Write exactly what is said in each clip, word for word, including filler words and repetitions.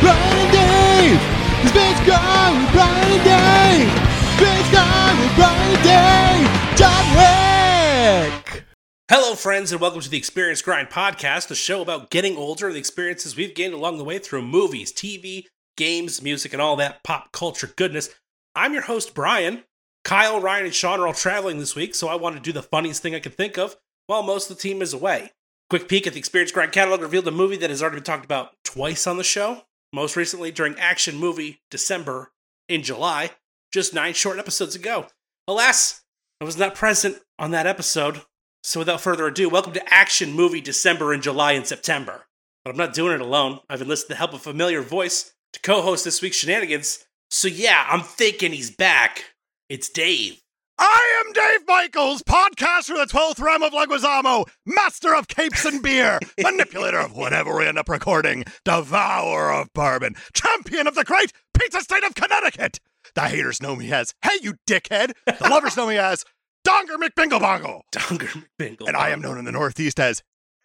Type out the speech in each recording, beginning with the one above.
Brian and Dave! The Space Guy with Brian and Dave! Space Guy with Brian and Dave! John Wick! Hello, friends, and welcome to the Experience Grind Podcast, a show about getting older and the experiences we've gained along the way through movies, T V, games, music, and all that pop culture goodness. I'm your host, Brian. Kyle, Ryan, and Sean are all traveling this week, so I wanted to do the funniest thing I could think of while most of the team is away. Quick peek at the Experience Grind catalog revealed a movie that has already been talked about twice on the show, most recently during Action Movie December in July, just nine short episodes ago. Alas, I was not present on that episode, so without further ado, welcome to Action Movie December in July and September. But I'm not doing it alone. I've enlisted the help of a familiar voice to co-host this week's shenanigans, so yeah, I'm thinking he's back. It's Dave. I am Dave Michaels, podcaster of the twelfth realm of Leguizamo, master of capes and beer, manipulator of whatever we end up recording, devourer of bourbon, champion of the great pizza state of Connecticut. The haters know me as, hey you dickhead. The lovers know me as, Donger McBinglebongle. Donger McBingle. And I am known in the Northeast as,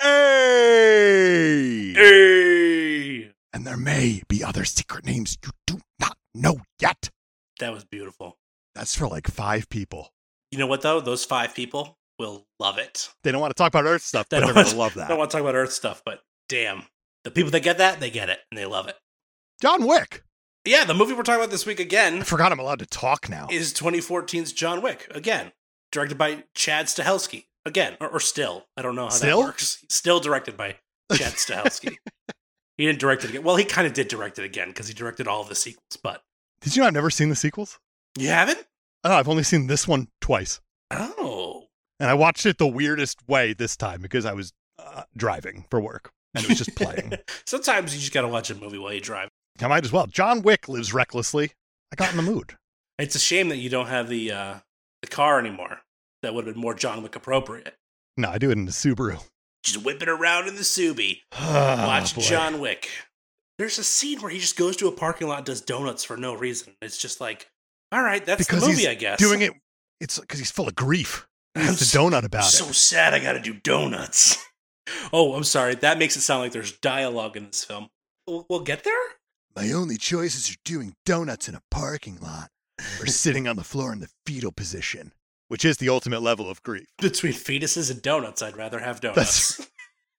Hey. Hey. And there may be other secret names you do not know yet. That was beautiful. That's for like five people. You know what, though? Those five people will love it. They don't want to talk about Earth stuff, They but don't they're want going to love that. I don't want to talk about Earth stuff, but damn. The people that get that, they get it, and they love it. John Wick. Yeah, the movie we're talking about this week again I forgot I'm allowed to talk now. is twenty fourteen's John Wick, again. Directed by Chad Stahelski, again. Or, or still. I don't know how Still? that works. Still directed by Chad Stahelski. He didn't direct it again. Well, he kind of did direct it again, because he directed all of the sequels, but... Did you know I've never seen the sequels? You haven't? Oh, I've only seen this one twice. Oh. And I watched it the weirdest way this time because I was uh, driving for work and it was just playing. Sometimes you just gotta watch a movie while you drive. I might as well. John Wick lives recklessly. I got in the mood. It's a shame that you don't have the uh, the car anymore. That would have been more John Wick appropriate. No, I do it in the Subaru. Just whip it around in the Subi. Oh, Watch boy. John Wick. There's a scene where he just goes to a parking lot and does donuts for no reason. It's just like, all right, that's Because the movie, he's I guess. doing it. It's because he's full of grief. I'm He's so- a donut about so it. sad I gotta do donuts. Oh, I'm sorry. That makes it sound like there's dialogue in this film. We'll, we'll get there? My only choices are doing donuts in a parking lot or sitting on the floor in the fetal position, which is the ultimate level of grief. Between fetuses and donuts, I'd rather have donuts. That's-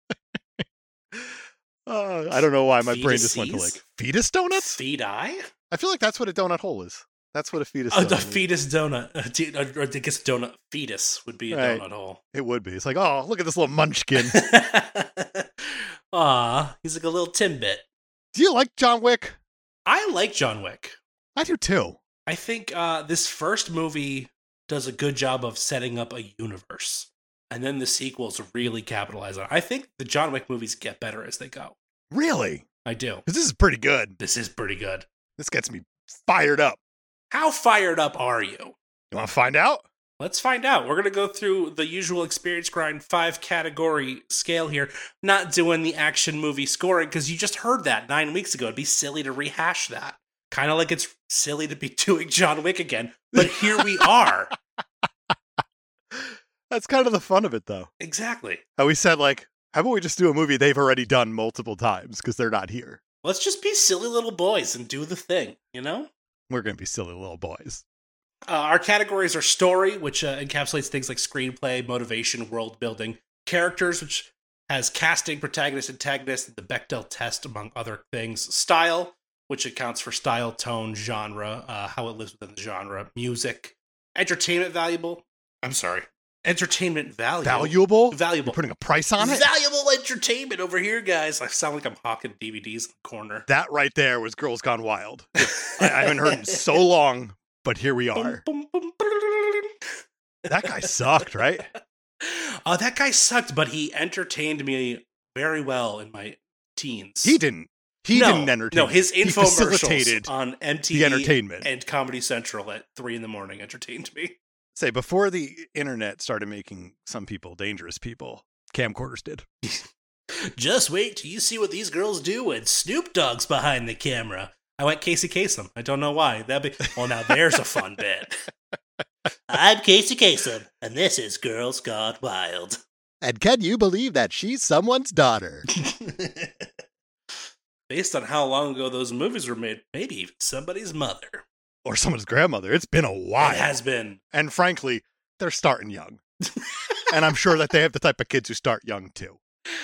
Uh, I don't know why my brain just went to like Fetuses? fetus donuts. Feed eye? I feel like that's what a donut hole is. That's what a fetus Oh, donut the is. fetus donut. Uh, t- uh, or I guess donut fetus would be a Right. donut hole. It would be. It's like, oh, look at this little munchkin. Aw, he's like a little Timbit. Do you like John Wick? I like John Wick. I do too. I think uh, this first movie does a good job of setting up a universe. And then the sequels really capitalize on it. I think the John Wick movies get better as they go. Really? I do. Because this is pretty good. This is pretty good. This gets me fired up. How fired up are you? You want to find out? Let's find out. We're going to go through the usual Experience Grind five category scale here. Not doing the action movie scoring because you just heard that nine weeks ago. It'd be silly to rehash that. Kind of like it's silly to be doing John Wick again. But here we are. That's kind of the fun of it, though. Exactly. How we said, like, how about we just do a movie they've already done multiple times because they're not here? Let's just be silly little boys and do the thing, you know? We're going to be silly little boys. Uh, our categories are story, which uh, encapsulates things like screenplay, motivation, world building. Characters, which has casting, protagonist, antagonist, and the Bechdel test, among other things. Style, which accounts for style, tone, genre, uh, how it lives within the genre. Music. Entertainment valuable. I'm sorry. Entertainment value. Valuable? Valuable. You're putting a price on it? Valuable entertainment over here, guys. I sound like I'm hawking D V Ds in the corner. That right there was Girls Gone Wild. I, I haven't heard it in so long, but here we are. Boom, boom, boom. That guy sucked, right? Uh, that guy sucked, but he entertained me very well in my teens. He didn't. He no, didn't entertain. No, his He infomercials facilitated on M T V the entertainment. and Comedy Central at three in the morning entertained me. Say, before the internet started making some people dangerous people, camcorders did. Just wait till you see what these girls do when Snoop Dogg's behind the camera. I went Casey Kasem. I don't know why. That'd be well. Now there's a fun bit. I'm Casey Kasem, and this is Girls Gone Wild. And can you believe that she's someone's daughter? based on how long ago those movies were made, maybe even somebody's mother. Or someone's grandmother. It's been a while. It has been. And frankly, they're starting young. And I'm sure that they have the type of kids who start young too.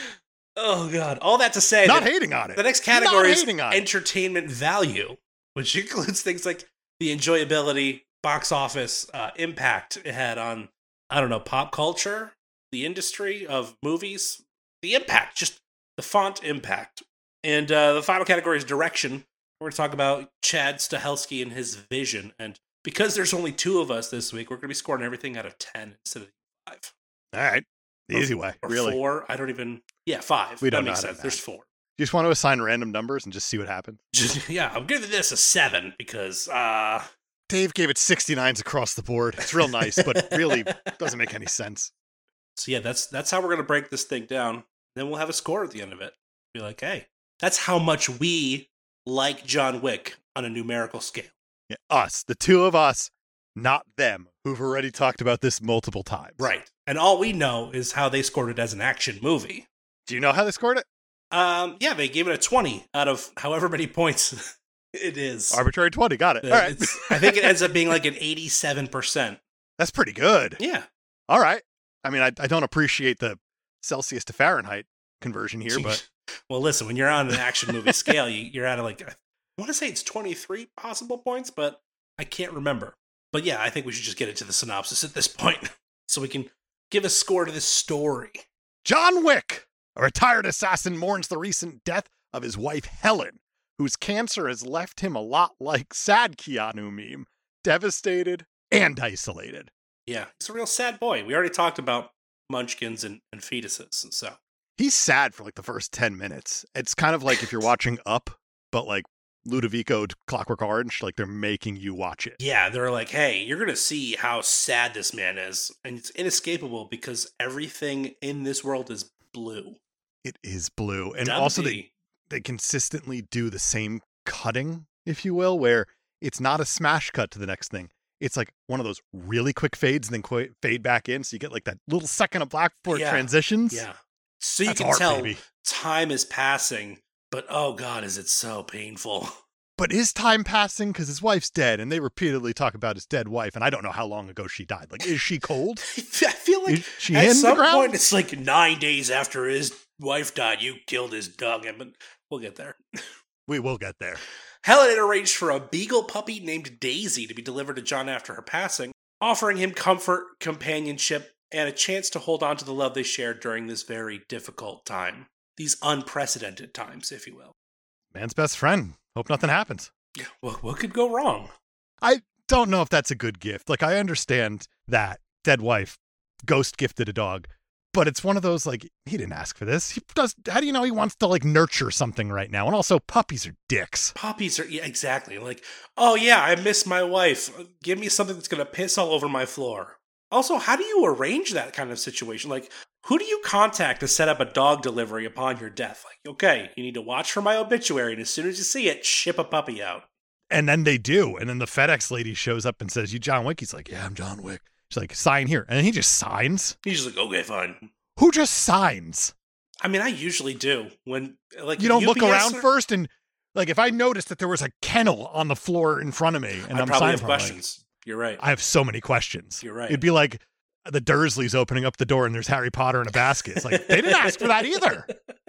Oh, God. All that to say. Not that hating on it. The next category is it. entertainment value, which includes things like the enjoyability, box office, uh, impact it had on, I don't know, pop culture, the industry of movies, the impact, just the font impact. And uh, the final category is direction. We're going to talk about Chad Stahelski and his vision. And because there's only two of us this week, we're going to be scoring everything out of ten instead of five. All right. The or, easy way. Or really. Four. I don't even. Yeah, five. We don't that know makes how to sense. do that. There's four. You just want to assign random numbers and just see what happens? Just, yeah, I'm giving this a seven because. uh Dave gave it sixty-nines across the board. It's real nice, but really doesn't make any sense. So yeah, that's that's how we're going to break this thing down. Then we'll have a score at the end of it. Be like, hey, that's how much we like John Wick on a numerical scale. Yeah, us, the two of us, not them, who've already talked about this multiple times. Right. And all we know is how they scored it as an action movie. Do you know how they scored it? Um, yeah, they gave it a twenty out of however many points it is. Arbitrary twenty, got it. Uh, All right. it's- I think it ends up being like an eighty-seven percent. That's pretty good. Yeah. All right. I mean, I, I don't appreciate the Celsius to Fahrenheit conversion here, but Well, listen, when you're on an action movie scale, you, you're at a, like, I want to say it's twenty-three possible points, but I can't remember. But yeah, I think we should just get into the synopsis at this point so we can give a score to this story. John Wick, a retired assassin, mourns the recent death of his wife, Helen, whose cancer has left him a lot like sad Keanu meme, devastated and isolated. Yeah, he's a real sad boy. We already talked about munchkins and, and fetuses, and so. He's sad for like the first ten minutes. It's kind of like if you're watching Up, but like Ludovico Clockwork Orange, like they're making you watch it. Yeah, they're like, hey, you're going to see how sad this man is. And it's inescapable because everything in this world is blue. It is blue. And Dumb also D. they, they consistently do the same cutting, if you will, where it's not a smash cut to the next thing. It's like one of those really quick fades and then qu- fade back in. So you get like that little second of black before Yeah. it transitions. Yeah. So you That's can art, tell baby. time is passing, but oh God, is it so painful. But is time passing? Because his wife's dead, and they repeatedly talk about his dead wife, and I don't know how long ago she died. Like, is she cold? I feel like Is she at in the some ground? point it's like nine days after his wife died, you killed his dog. But we'll get there. We will get there. Helen had arranged for a beagle puppy named Daisy to be delivered to John after her passing, offering him comfort, companionship, and a chance to hold on to the love they shared during this very difficult time. These unprecedented times, if you will. Man's best friend. Hope nothing happens. What, what could go wrong? I don't know if that's a good gift. Like, I understand that dead wife ghost gifted a dog, but it's one of those, like, he didn't ask for this. He does. How do you know he wants to, like, nurture something right now? And also, puppies are dicks. Puppies are, yeah, exactly. Like, oh yeah, I miss my wife. Give me something that's going to piss all over my floor. Also, how do you arrange that kind of situation? Like, who do you contact to set up a dog delivery upon your death? Like, okay, you need to watch for my obituary, and as soon as you see it, ship a puppy out. And then they do. And then the FedEx lady shows up and says, you John Wick? He's like, yeah, I'm John Wick. She's like, sign here. And then he just signs. He's just like, okay, fine. Who just signs? I mean, I usually do. When, like, You don't U look P S around or- first and, like, if I noticed that there was a kennel on the floor in front of me and I I'm probably signing have for it, like, questions. You're right. I have so many questions. You're right. It'd be like the Dursleys opening up the door and there's Harry Potter in a basket. It's like, they didn't ask for that either.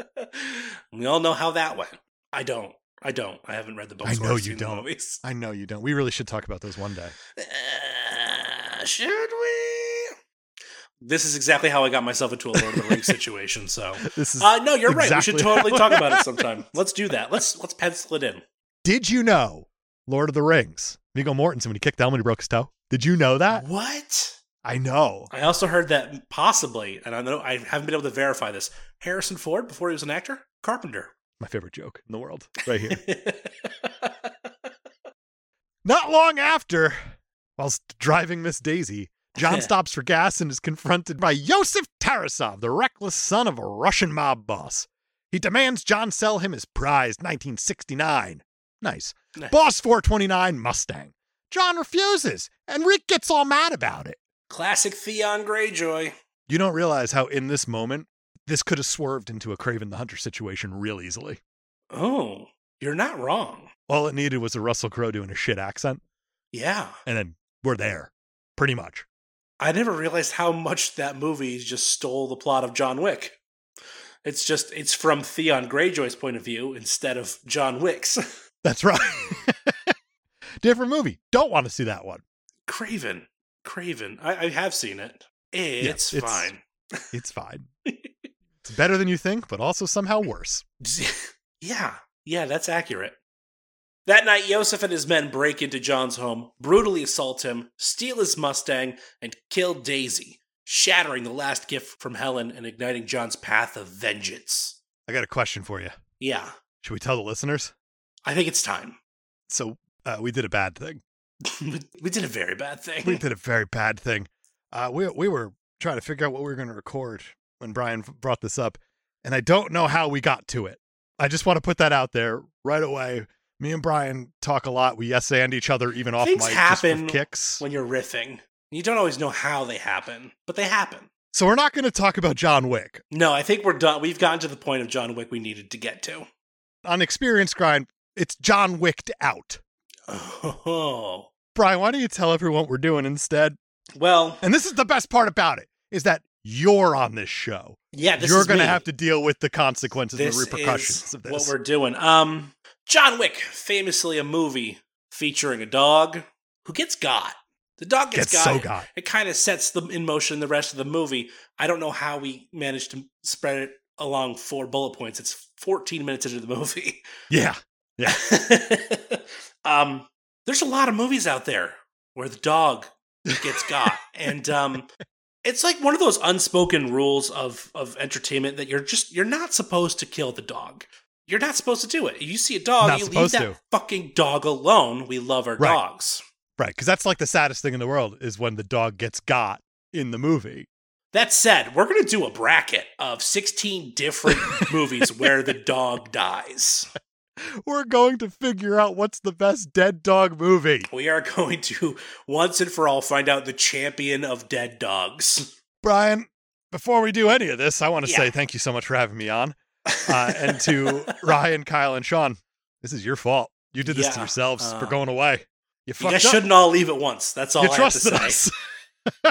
We all know how that went. I don't. I don't. I haven't read the books. I know or you seen the don't. movies. I know you don't. We really should talk about those one day. Uh, should we? This is exactly how I got myself into a Lord of the Rings situation. So, This is uh, no, you're right. We exactly should totally how- talk about it sometime. Let's do that. Let's let's pencil it in. Did you know Lord of the Rings? Viggo Mortensen, when he kicked down when he broke his toe. Did you know that? What? I know. I also heard that possibly, and I know I haven't been able to verify this. Harrison Ford, before he was an actor, carpenter. My favorite joke in the world, right here. Not long after, whilst driving Miss Daisy, John stops for gas and is confronted by Yosef Tarasov, the reckless son of a Russian mob boss. He demands John sell him his prized nineteen sixty-nine. Nice. Nice. Boss four twenty-nine Mustang. John refuses, and Rick gets all mad about it. Classic Theon Greyjoy. You don't realize how in this moment, this could have swerved into a Craven the Hunter situation real easily. Oh, you're not wrong. All it needed was a Russell Crowe doing a shit accent, Yeah. and then we're there, pretty much. I never realized how much that movie just stole the plot of John Wick. It's just, it's from Theon Greyjoy's point of view instead of John Wick's. That's right. Different movie. Don't want to see that one. Craven. Craven. I, I have seen it. It's, Yeah, it's- fine. It's fine. It's better than you think, but also somehow worse. Yeah. Yeah, that's accurate. That night, Yosef and his men break into John's home, brutally assault him, steal his Mustang, and kill Daisy, shattering the last gift from Helen and igniting John's path of vengeance. I got a question for you. Yeah, Should we tell the listeners? I think it's time. So uh, we did a bad thing. We did a very bad thing. We did a very bad thing. Uh, we we were trying to figure out what we were going to record when Brian brought this up, and I don't know how we got to it. I just want to put that out there right away. Me and Brian talk a lot. We yes and each other even off Things mic happen just for kicks. when you're riffing. You don't always know how they happen, but they happen. So we're not going to talk about John Wick. No, I think we're done. We've gotten to the point of John Wick we needed to get to. On Experience Grind, it's John Wicked out. Oh. Brian, why don't you tell everyone what we're doing instead? Well, And this is the best part about it, is that you're on this show. yeah, this You're is going to me. have to deal with the consequences and This the repercussions is of this. what we're doing. Um, John Wick, famously a movie featuring a dog who gets got. The dog gets, Gets got. so got. It kind of sets them in motion the rest of the movie. I don't know how we managed to spread it along four bullet points. It's fourteen minutes into the movie. Yeah. um, there's a lot of movies out there where the dog gets got, and um, it's like one of those unspoken rules of of entertainment that you're just you're not supposed to kill the dog. You're not supposed to do it. You see a dog, Not you leave supposed that to. fucking dog alone. We love our Right. dogs. Right, because that's like the saddest thing in the world is when the dog gets got in the movie. That said, we're going to do a bracket of sixteen different movies where the dog dies. We're going to figure out what's the best dead dog movie. We are going to, once and for all, find out the champion of dead dogs. Brian, before we do any of this, I want to Yeah. say thank you so much for having me on. Uh, and to Ryan, Kyle, and Sean, this is your fault. You did this to Yeah, yourselves uh, for going away. You You fucked guys up. shouldn't all leave at once. That's all You I trusted have to say. us.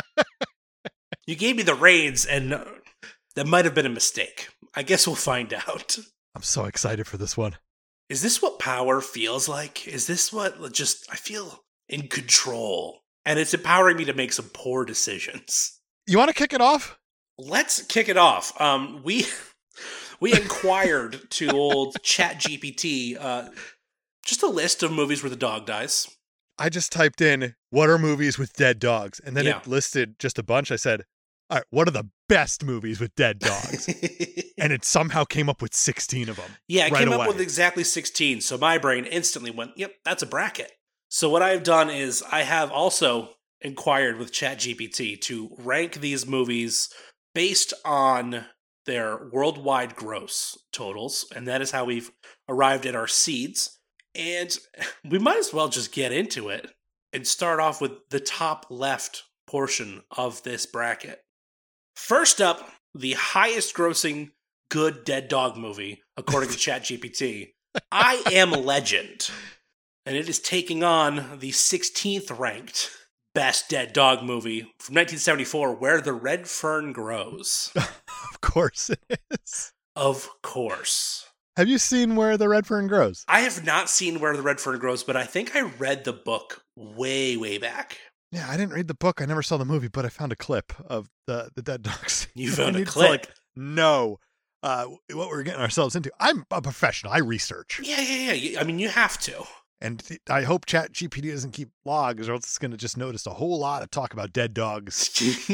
You gave me the reins, and uh, that might have been a mistake. I guess we'll find out. I'm so excited for this one. Is this what power feels like? Is this what just I feel in control? And it's empowering me to make some poor decisions. You want to kick it off? Let's kick it off. Um, we we inquired to old ChatGPT uh, just a list of movies where the dog dies. I just typed in, what are movies with dead dogs? And then Yeah. it listed just a bunch. I said, all right, what are the best movies with dead dogs? And it somehow came up with sixteen of them. Yeah, it right came away. up with exactly sixteen, so my brain instantly went, yep, that's a bracket. So what I've done is I have also inquired with ChatGPT to rank these movies based on their worldwide gross totals, and that is how we've arrived at our seeds. And we might as well just get into it and start off with the top left portion of this bracket. First up, the highest grossing good dead dog movie, according to ChatGPT, I Am Legend. And it is taking on the sixteenth ranked best dead dog movie from nineteen seventy-four, Where the Red Fern Grows. Of course it is. Of course. Have you seen Where the Red Fern Grows? I have not seen Where the Red Fern Grows, but I think I read the book way, way back. Yeah, I didn't read the book. I never saw the movie, but I found a clip of the, the dead dogs. You found I a need to, clip? like, know uh, what we're getting ourselves into. I'm a professional. I research. Yeah, yeah, yeah. I mean, you have to. And th- I hope ChatGPT doesn't keep logs, or else it's going to just notice a whole lot of talk about dead dogs.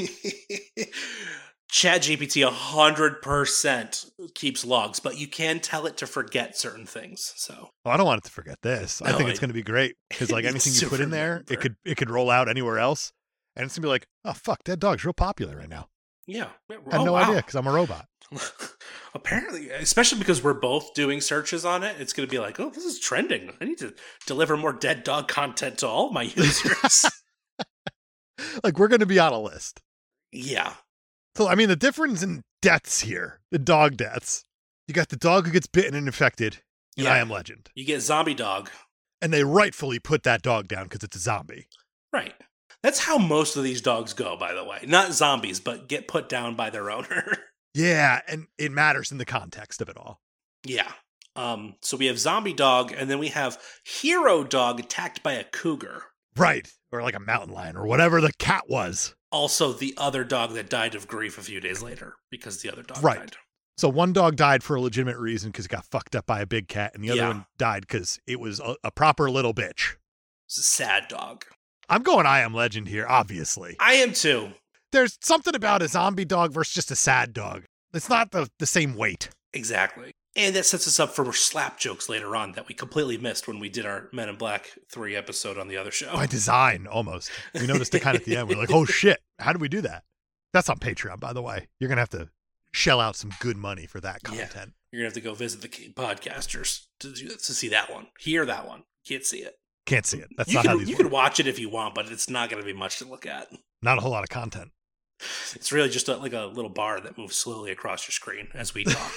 ChatGPT one hundred percent keeps logs, but you can tell it to forget certain things. So Well, I don't want it to forget this. I No, think it's it- going to be great because, like, it anything needs you to put in there, remember. it could it could roll out anywhere else, and it's gonna be like, oh fuck, dead dogs real popular right now. yeah. I had Oh, no wow. idea because I'm a robot. Apparently, especially because we're both doing searches on it, it's going to be like, oh, this is trending. I need to deliver more dead dog content to all my users. Like, we're going to be on a list. Yeah. So, I mean, the difference in deaths here, the dog deaths, you got the dog who gets bitten and infected. in Yeah. I Am Legend. You get Zombie Dog. And they rightfully put that dog down because it's a zombie. Right. That's how most of these dogs go, by the way. Not zombies, but get put down by their owner. Yeah, and it matters in the context of it all. Yeah. Um, so we have Zombie Dog, and then we have Hero Dog attacked by a cougar. Right. Or like a mountain lion or whatever the cat was. Also, the other dog that died of grief a few days later because the other dog Right. died. So one dog died for a legitimate reason because it got fucked up by a big cat, and the other Yeah. one died because it was a, a proper little bitch. It's a sad dog. I'm going I Am Legend here, obviously. I am too. There's something about a zombie dog versus just a sad dog. It's not the, the same weight. Exactly. And that sets us up for slap jokes later on that we completely missed when we did our Men in Black three episode on the other show. By design, almost. We noticed it kind of at the end. We're like, oh shit, how did we do that? That's on Patreon, by the way. You're going to have to shell out some good money for that Yeah. content. You're going to have to go visit the King Podcasters to, do, to see that one. Hear that one. Can't see it. Can't see it. That's You not can, how these you work. can watch it if you want, but it's not going to be much to look at. Not a whole lot of content. It's really just a, like a little bar that moves slowly across your screen as we talk.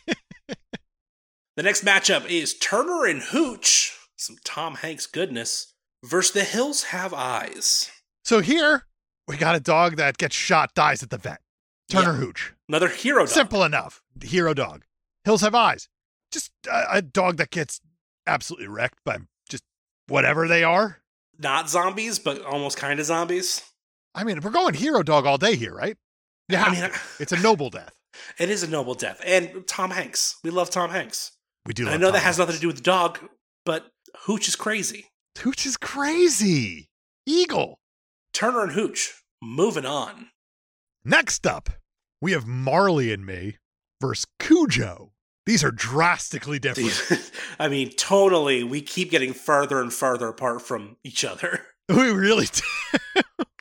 The next matchup is Turner and Hooch, some Tom Hanks goodness, versus The Hills Have Eyes. So here, we got a dog that gets shot, dies at the vet. Turner Yeah. Hooch. Another hero dog. Simple enough. Hero dog. Hills Have Eyes. Just a, a dog that gets absolutely wrecked by just whatever they are. Not zombies, but almost kind of zombies. I mean, we're going hero dog all day here, right? Yeah, I mean, it's a noble death. it is a noble death. And Tom Hanks. We love Tom Hanks. We do. I love know that Tom has Hanks. nothing to do with the dog, but Hooch is crazy. Hooch is crazy. Eagle. Turner and Hooch, moving on. Next up, we have Marley and Me versus Cujo. These are drastically different. I mean, tonally, we keep getting further and further apart from each other. We really do.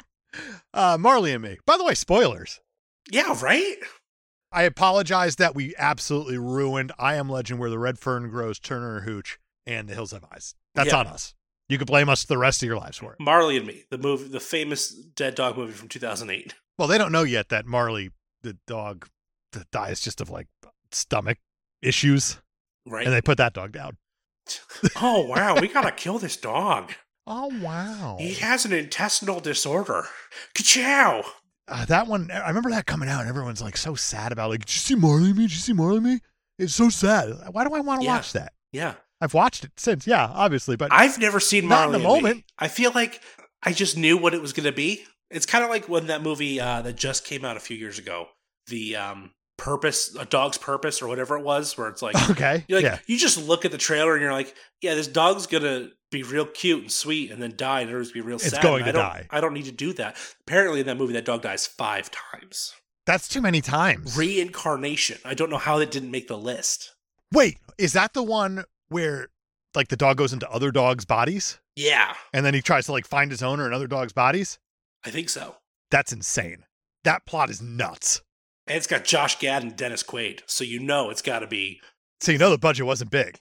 uh, Marley and Me. By the way, spoilers. Yeah, right? I apologize that we absolutely ruined I Am Legend Where the Red Fern Grows, Turner and Hooch, and The Hills Have Eyes. That's Yeah. on us. You can blame us the rest of your lives for it. Marley and Me, the movie, the famous dead dog movie from two thousand eight. Well, they don't know yet that Marley, the dog, that dies just of like stomach issues, Right? and they put that dog down. Oh, wow, we gotta kill this dog. Oh, wow. He has an intestinal disorder. Ka-chow! Uh, that one, I remember that coming out, and everyone's like so sad about like, did you see Marley and Me? Did you see Marley and Me? It's so sad. Why do I want to Yeah. watch that? Yeah. I've watched it since, yeah, obviously, but I've never seen Not in Marley the and Me. moment. I feel like I just knew what it was gonna be. It's kind of like when that movie uh, that just came out a few years ago, the um, Purpose, A Dog's Purpose, or whatever it was, where it's like, okay, you're like, yeah. you just look at the trailer and you're like, yeah, this dog's gonna be real cute and sweet and then die and everyone's be real It's sad. going and to I don't, die. I don't need to do that. Apparently in that movie, that dog dies five times. That's too many times. Reincarnation. I don't know how that didn't make the list. Wait, is that the one where like the dog goes into other dogs' bodies Yeah, and then he tries to like find his owner in other dogs' bodies? I think so. That's insane. That plot is nuts. And it's got Josh Gad and Dennis Quaid, so you know it's got to be. So you know the budget wasn't big.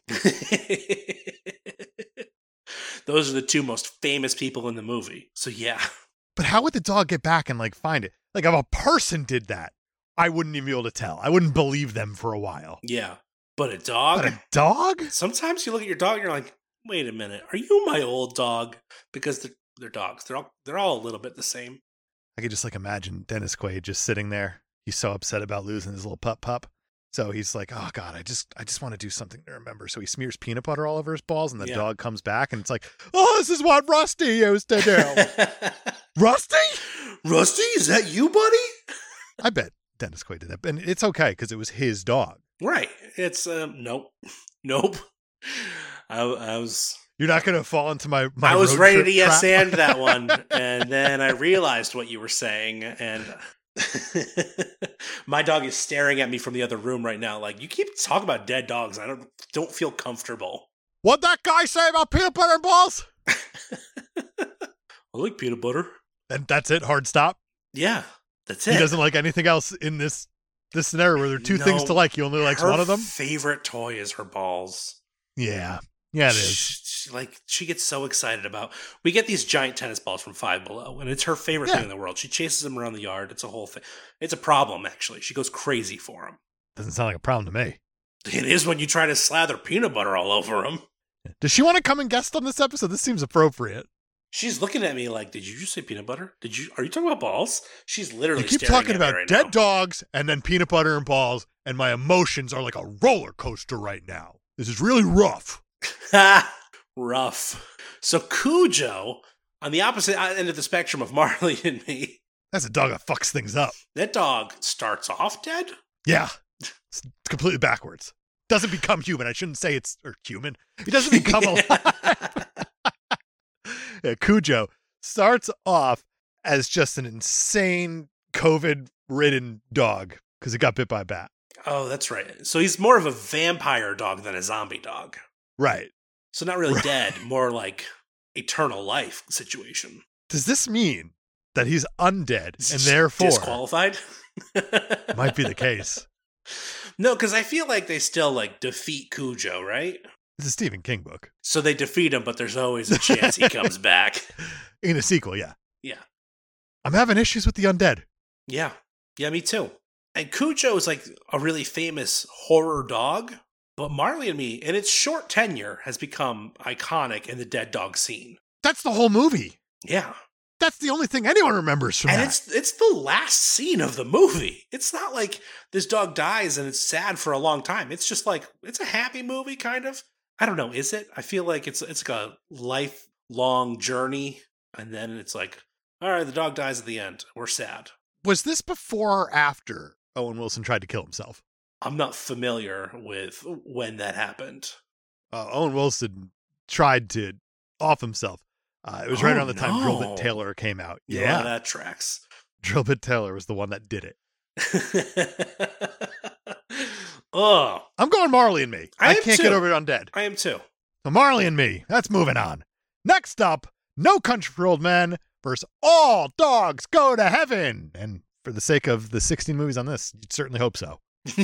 Those are the two most famous people in the movie. So yeah. But how would the dog get back and like find it? Like if a person did that, I wouldn't even be able to tell. I wouldn't believe them for a while. Yeah. But a dog? But a dog? Sometimes you look at your dog and you're like, wait a minute, are you my old dog? Because they're, they're dogs. They're all they're all a little bit the same. I could just like imagine Dennis Quaid just sitting there. He's so upset about losing his little pup pup. So he's like, oh God, I just I just want to do something to remember. So he smears peanut butter all over his balls and the Yeah. dog comes back and it's like, oh, this is what Rusty used to do. Rusty? Rusty, is that you, buddy? I bet Dennis Quaid did that. And it's okay because it was his dog. Right. It's um nope. Nope. I, I was You're not going to fall into my, my I was road ready trip to yes trap? and that one, and then I realized what you were saying, and my dog is staring at me from the other room right now. Like, you keep talking about dead dogs. I don't don't feel comfortable. What'd that guy say about peanut butter and balls? I like peanut butter. And that's it. Hard stop. Yeah, that's He it. doesn't like anything else in this this scenario where there are two No, things to like. He only likes Her one of them. favorite toy is her balls. Yeah. Yeah, it is. She, she, like she gets so excited about. We get these giant tennis balls from Five Below, and it's her favorite Yeah. thing in the world. She chases them around the yard. It's a whole thing. It's a problem, actually. She goes crazy for them. Doesn't sound like a problem to me. It is when you try to slather peanut butter all over him. Does she want to come and guest on this episode? This seems appropriate. She's looking at me like, did you just say peanut butter? Did you? Are you talking about balls? She's literally You keep staring talking at me about right dead now. dogs and then peanut butter and balls, and my emotions are like a roller coaster right now. This is really rough. Ha! Rough. So Cujo, on the opposite end of the spectrum of Marley and me, That's a dog that fucks things up. that dog starts off dead? Yeah. It's completely backwards. Doesn't become human. I shouldn't say it's or human. He doesn't become alive. Yeah, Cujo starts off as just an insane COVID-ridden dog because he got bit by a bat. Oh, that's right. So he's more of a vampire dog than a zombie dog. Right. So not really Right. dead, more like eternal life situation. Does this mean that he's undead and therefore disqualified? might be the case? No, because I feel like they still like defeat Cujo, right? It's a Stephen King book. So they defeat him, but there's always a chance he comes back. In a sequel, yeah. Yeah. I'm having issues with the undead. Yeah. Yeah, me too. And Cujo is like a really famous horror dog, but Marley and Me, in its short tenure, has become iconic in the dead dog scene. That's the whole movie. Yeah. That's the only thing anyone remembers from And that. it's it's the last scene of the movie. It's not like this dog dies and it's sad for a long time. It's just like it's a happy movie, kind of. I don't know, is it? I feel like it's it's like a lifelong journey, and then it's like, all right, the dog dies at the end. We're sad. Was this before or after Owen Wilson tried to kill himself? I'm not familiar with when that happened. Uh, Owen Wilson tried to off himself. Uh, it was right Oh, around the time no. Drill Bit Taylor came out. Yeah, Yeah, that tracks. Drill Bit Taylor was the one that did it. Oh, I'm going Marley and Me. I I, am can't too. get over Undead. I am too. So Marley and Me. That's moving on. Next up, No Country for Old Men versus All Dogs Go to Heaven. And for the sake of the sixteen movies on this, you'd certainly hope so.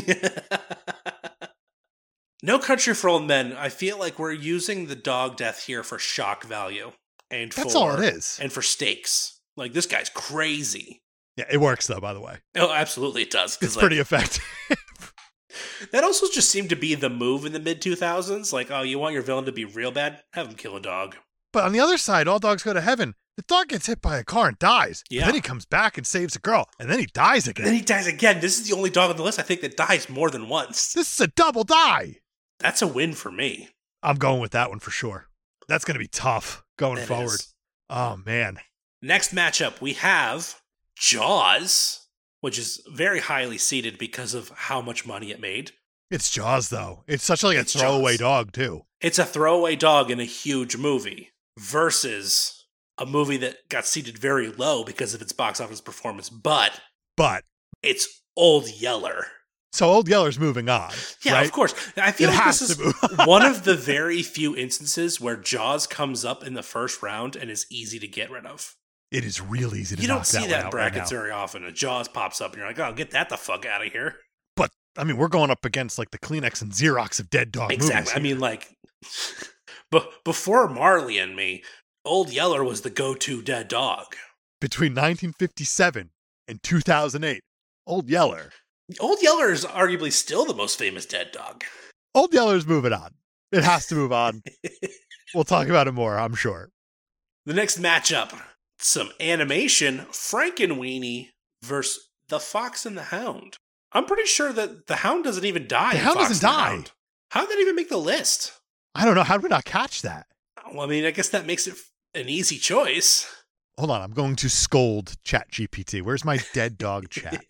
No Country for Old Men. I feel like we're using the dog death here for shock value and That's for, all it is. and for stakes. Like this guy's crazy. Yeah, it works though, by the way. Oh, absolutely, it does. 'Cause, It's like, pretty effective. that also just seemed to be the move in the mid two thousands. Like, oh, you want your villain to be real bad? Have him kill a dog. But on the other side, All Dogs Go to Heaven. The dog gets hit by a car and dies. But Yeah. then he comes back and saves a girl. And then he dies And again. then he dies again. This is the only dog on the list I think that dies more than once. This is a double die. That's a win for me. I'm going with that one for sure. That's going to be tough going That forward. is. Oh, man. Next matchup, we have Jaws, which is very highly seeded because of how much money it made. It's Jaws, though. It's such like a It's throwaway Jaws. dog, too. It's a throwaway dog in a huge movie versus a movie that got seeded very low because of its box office performance, but But, it's Old Yeller. so Old Yeller's moving on. Yeah, right? of course. I feel It like has this is to move on. one of the very few instances where Jaws comes up in the first round and is easy to get rid of. It is real easy to You knock don't see that, that one in out right brackets now. very often. A Jaws pops up and you're like, oh, get that the fuck out of here. But, I mean, we're going up against like the Kleenex and Xerox of dead dog Exactly. movies. I mean, like, but before Marley and Me, Old Yeller was the go-to dead dog. Between nineteen fifty-seven and two thousand eight, Old Yeller. Old Yeller is arguably still the most famous dead dog. Old Yeller's moving on. It has to move on. We'll talk about it more, I'm sure. The next matchup, some animation, Frankenweenie versus The Fox and the Hound. I'm pretty sure that the Hound doesn't even die. The in Hound Fox doesn't and the die. Hound. How did that even make the list? I don't know. How did we not catch that? Well, I mean, I guess that makes it an easy choice. Hold on. I'm going to scold ChatGPT. Where's my dead dog chat?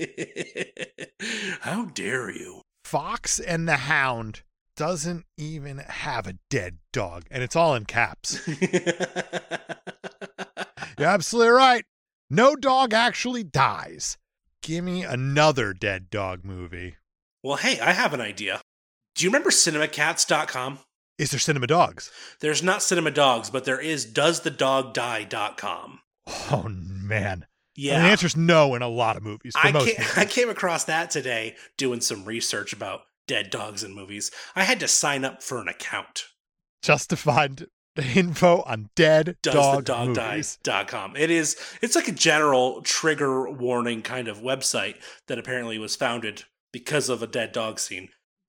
How dare you? Fox and the Hound doesn't even have a dead dog. And it's all in caps. You're absolutely right. No dog actually dies. Give me another dead dog movie. Well, hey, I have an idea. Do you remember cinema cats dot com? Is there cinema dogs? There's not Cinema Dogs, but there is does the dog die dot com. Oh, man. Yeah. And the answer's no in a lot of movies. For I, most came, movies. I came across that today doing some research about dead dogs in movies. I had to sign up for an account. Just to find info on dead Does dog the dog movies. die dot com. It is it's like a general trigger warning kind of website that apparently was founded because of a dead dog scene.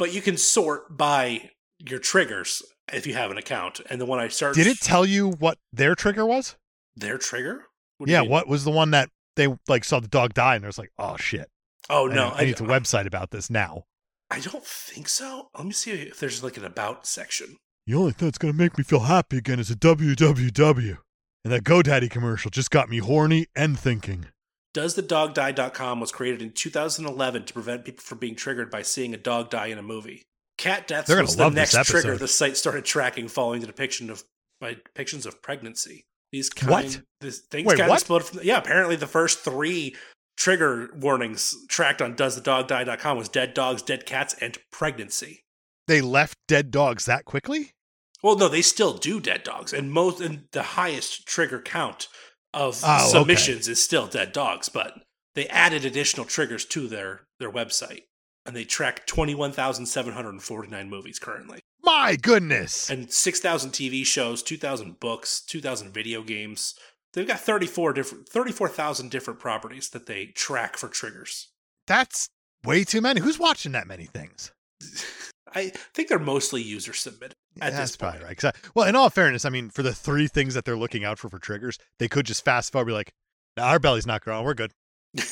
but you can sort by your triggers if you have an account. And the one I searched... Did it tell you what their trigger was? Their trigger? What do you Yeah, mean? what was the one that they like saw the dog die and there's like, oh shit. Oh, I no. need, I need a website about this now. I don't think so. Let me see if there's like an about section. The only thing that's going to make me feel happy again is a W W W. And that GoDaddy commercial just got me horny and thinking. Does the dog die dot com was created in two thousand eleven to prevent people from being triggered by seeing a dog die in a movie. Cat deaths They're gonna was the love this next trigger episode. the site started tracking following the depiction of by depictions of pregnancy. These kind What? This, things Wait, got what? exploded from, yeah, apparently the first three trigger warnings tracked on does the dog die dot com was dead dogs, dead cats, and pregnancy. They left dead dogs that quickly? Well, no, they still do dead dogs, and most and the highest trigger count of Oh, submissions is still dead dogs. But they added additional triggers to their their website, and they track twenty one thousand seven hundred and forty nine movies currently, My goodness. and six thousand T V shows, two thousand books, two thousand video games. They've got thirty four different thirty four thousand different properties that they track for triggers. That's way too many. Who's watching that many things? I think they're mostly user submitted. At That's this probably point. right. 'Cause I- well, in all fairness, I mean, for the three things that they're looking out for for triggers, they could just fast forward, be like, nah, our belly's not growing. We're good.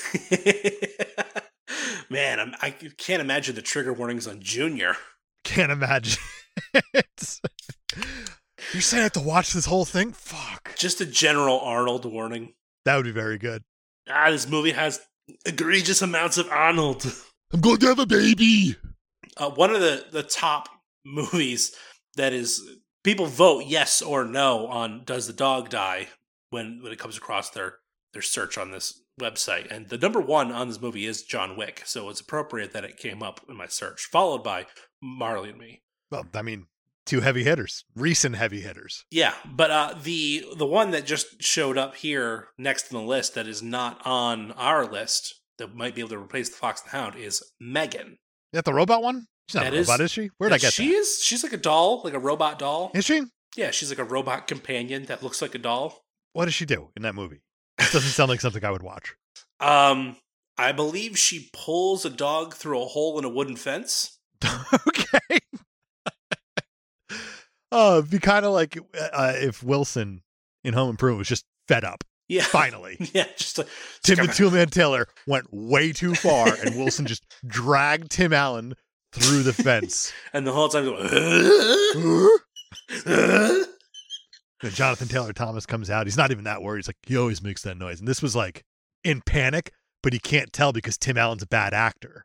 Man, I'm, I can't imagine the trigger warnings on Junior. Can't imagine. It's- You're saying I have to watch this whole thing? Fuck. Just a general Arnold warning. That would be very good. Ah, this movie has egregious amounts of Arnold. I'm going to have a baby. Uh, one of the, the top movies that is people vote yes or no on does the dog die when when it comes across their their search on this website, and the number one on this movie is John Wick, so it's appropriate that it came up in my search, followed by Marley and Me. Well, I mean, two heavy hitters, recent heavy hitters. Yeah, but uh, the the one that just showed up here next on the list that is not on our list that might be able to replace the Fox and the Hound is Megan. Is that the robot one? She's not That a is- robot, is she? Where'd I get she that? is she's like a doll, like a robot doll. Is she? Yeah, she's like a robot companion that looks like a doll. What does she do in that movie? This doesn't sound like something I would watch. Um, I believe she pulls a dog through a hole in a wooden fence. Okay. Oh, it'd be kind of like uh, if Wilson in Home Improvement was just fed up. Yeah, Finally. yeah, just a, Tim the Toolman Taylor went way too far, and Wilson just dragged Tim Allen through the fence. and the whole time going. Then Jonathan Taylor Thomas comes out. He's not even that worried. He's like, he always makes that noise. And this was like in panic, but he can't tell because Tim Allen's a bad actor.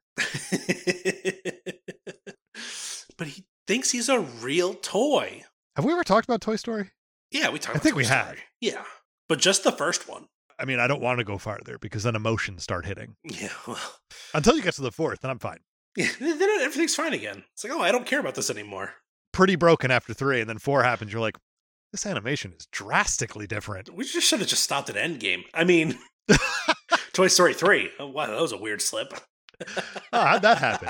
But he thinks he's a real toy. Have we ever talked about Toy Story? Yeah, we talked. I about think Toy we Story. had. Yeah, but just the first one. I mean, I don't want to go farther because then emotions start hitting. Yeah, well, Until you get to the fourth, then I'm fine. yeah, then everything's fine again. It's like, oh, I don't care about this anymore. Pretty broken after three, and then four happens. You're like, this animation is drastically different. We just should have just stopped at Endgame. I mean, Toy Story three. Oh, wow, that was a weird slip. Oh, how'd that happen?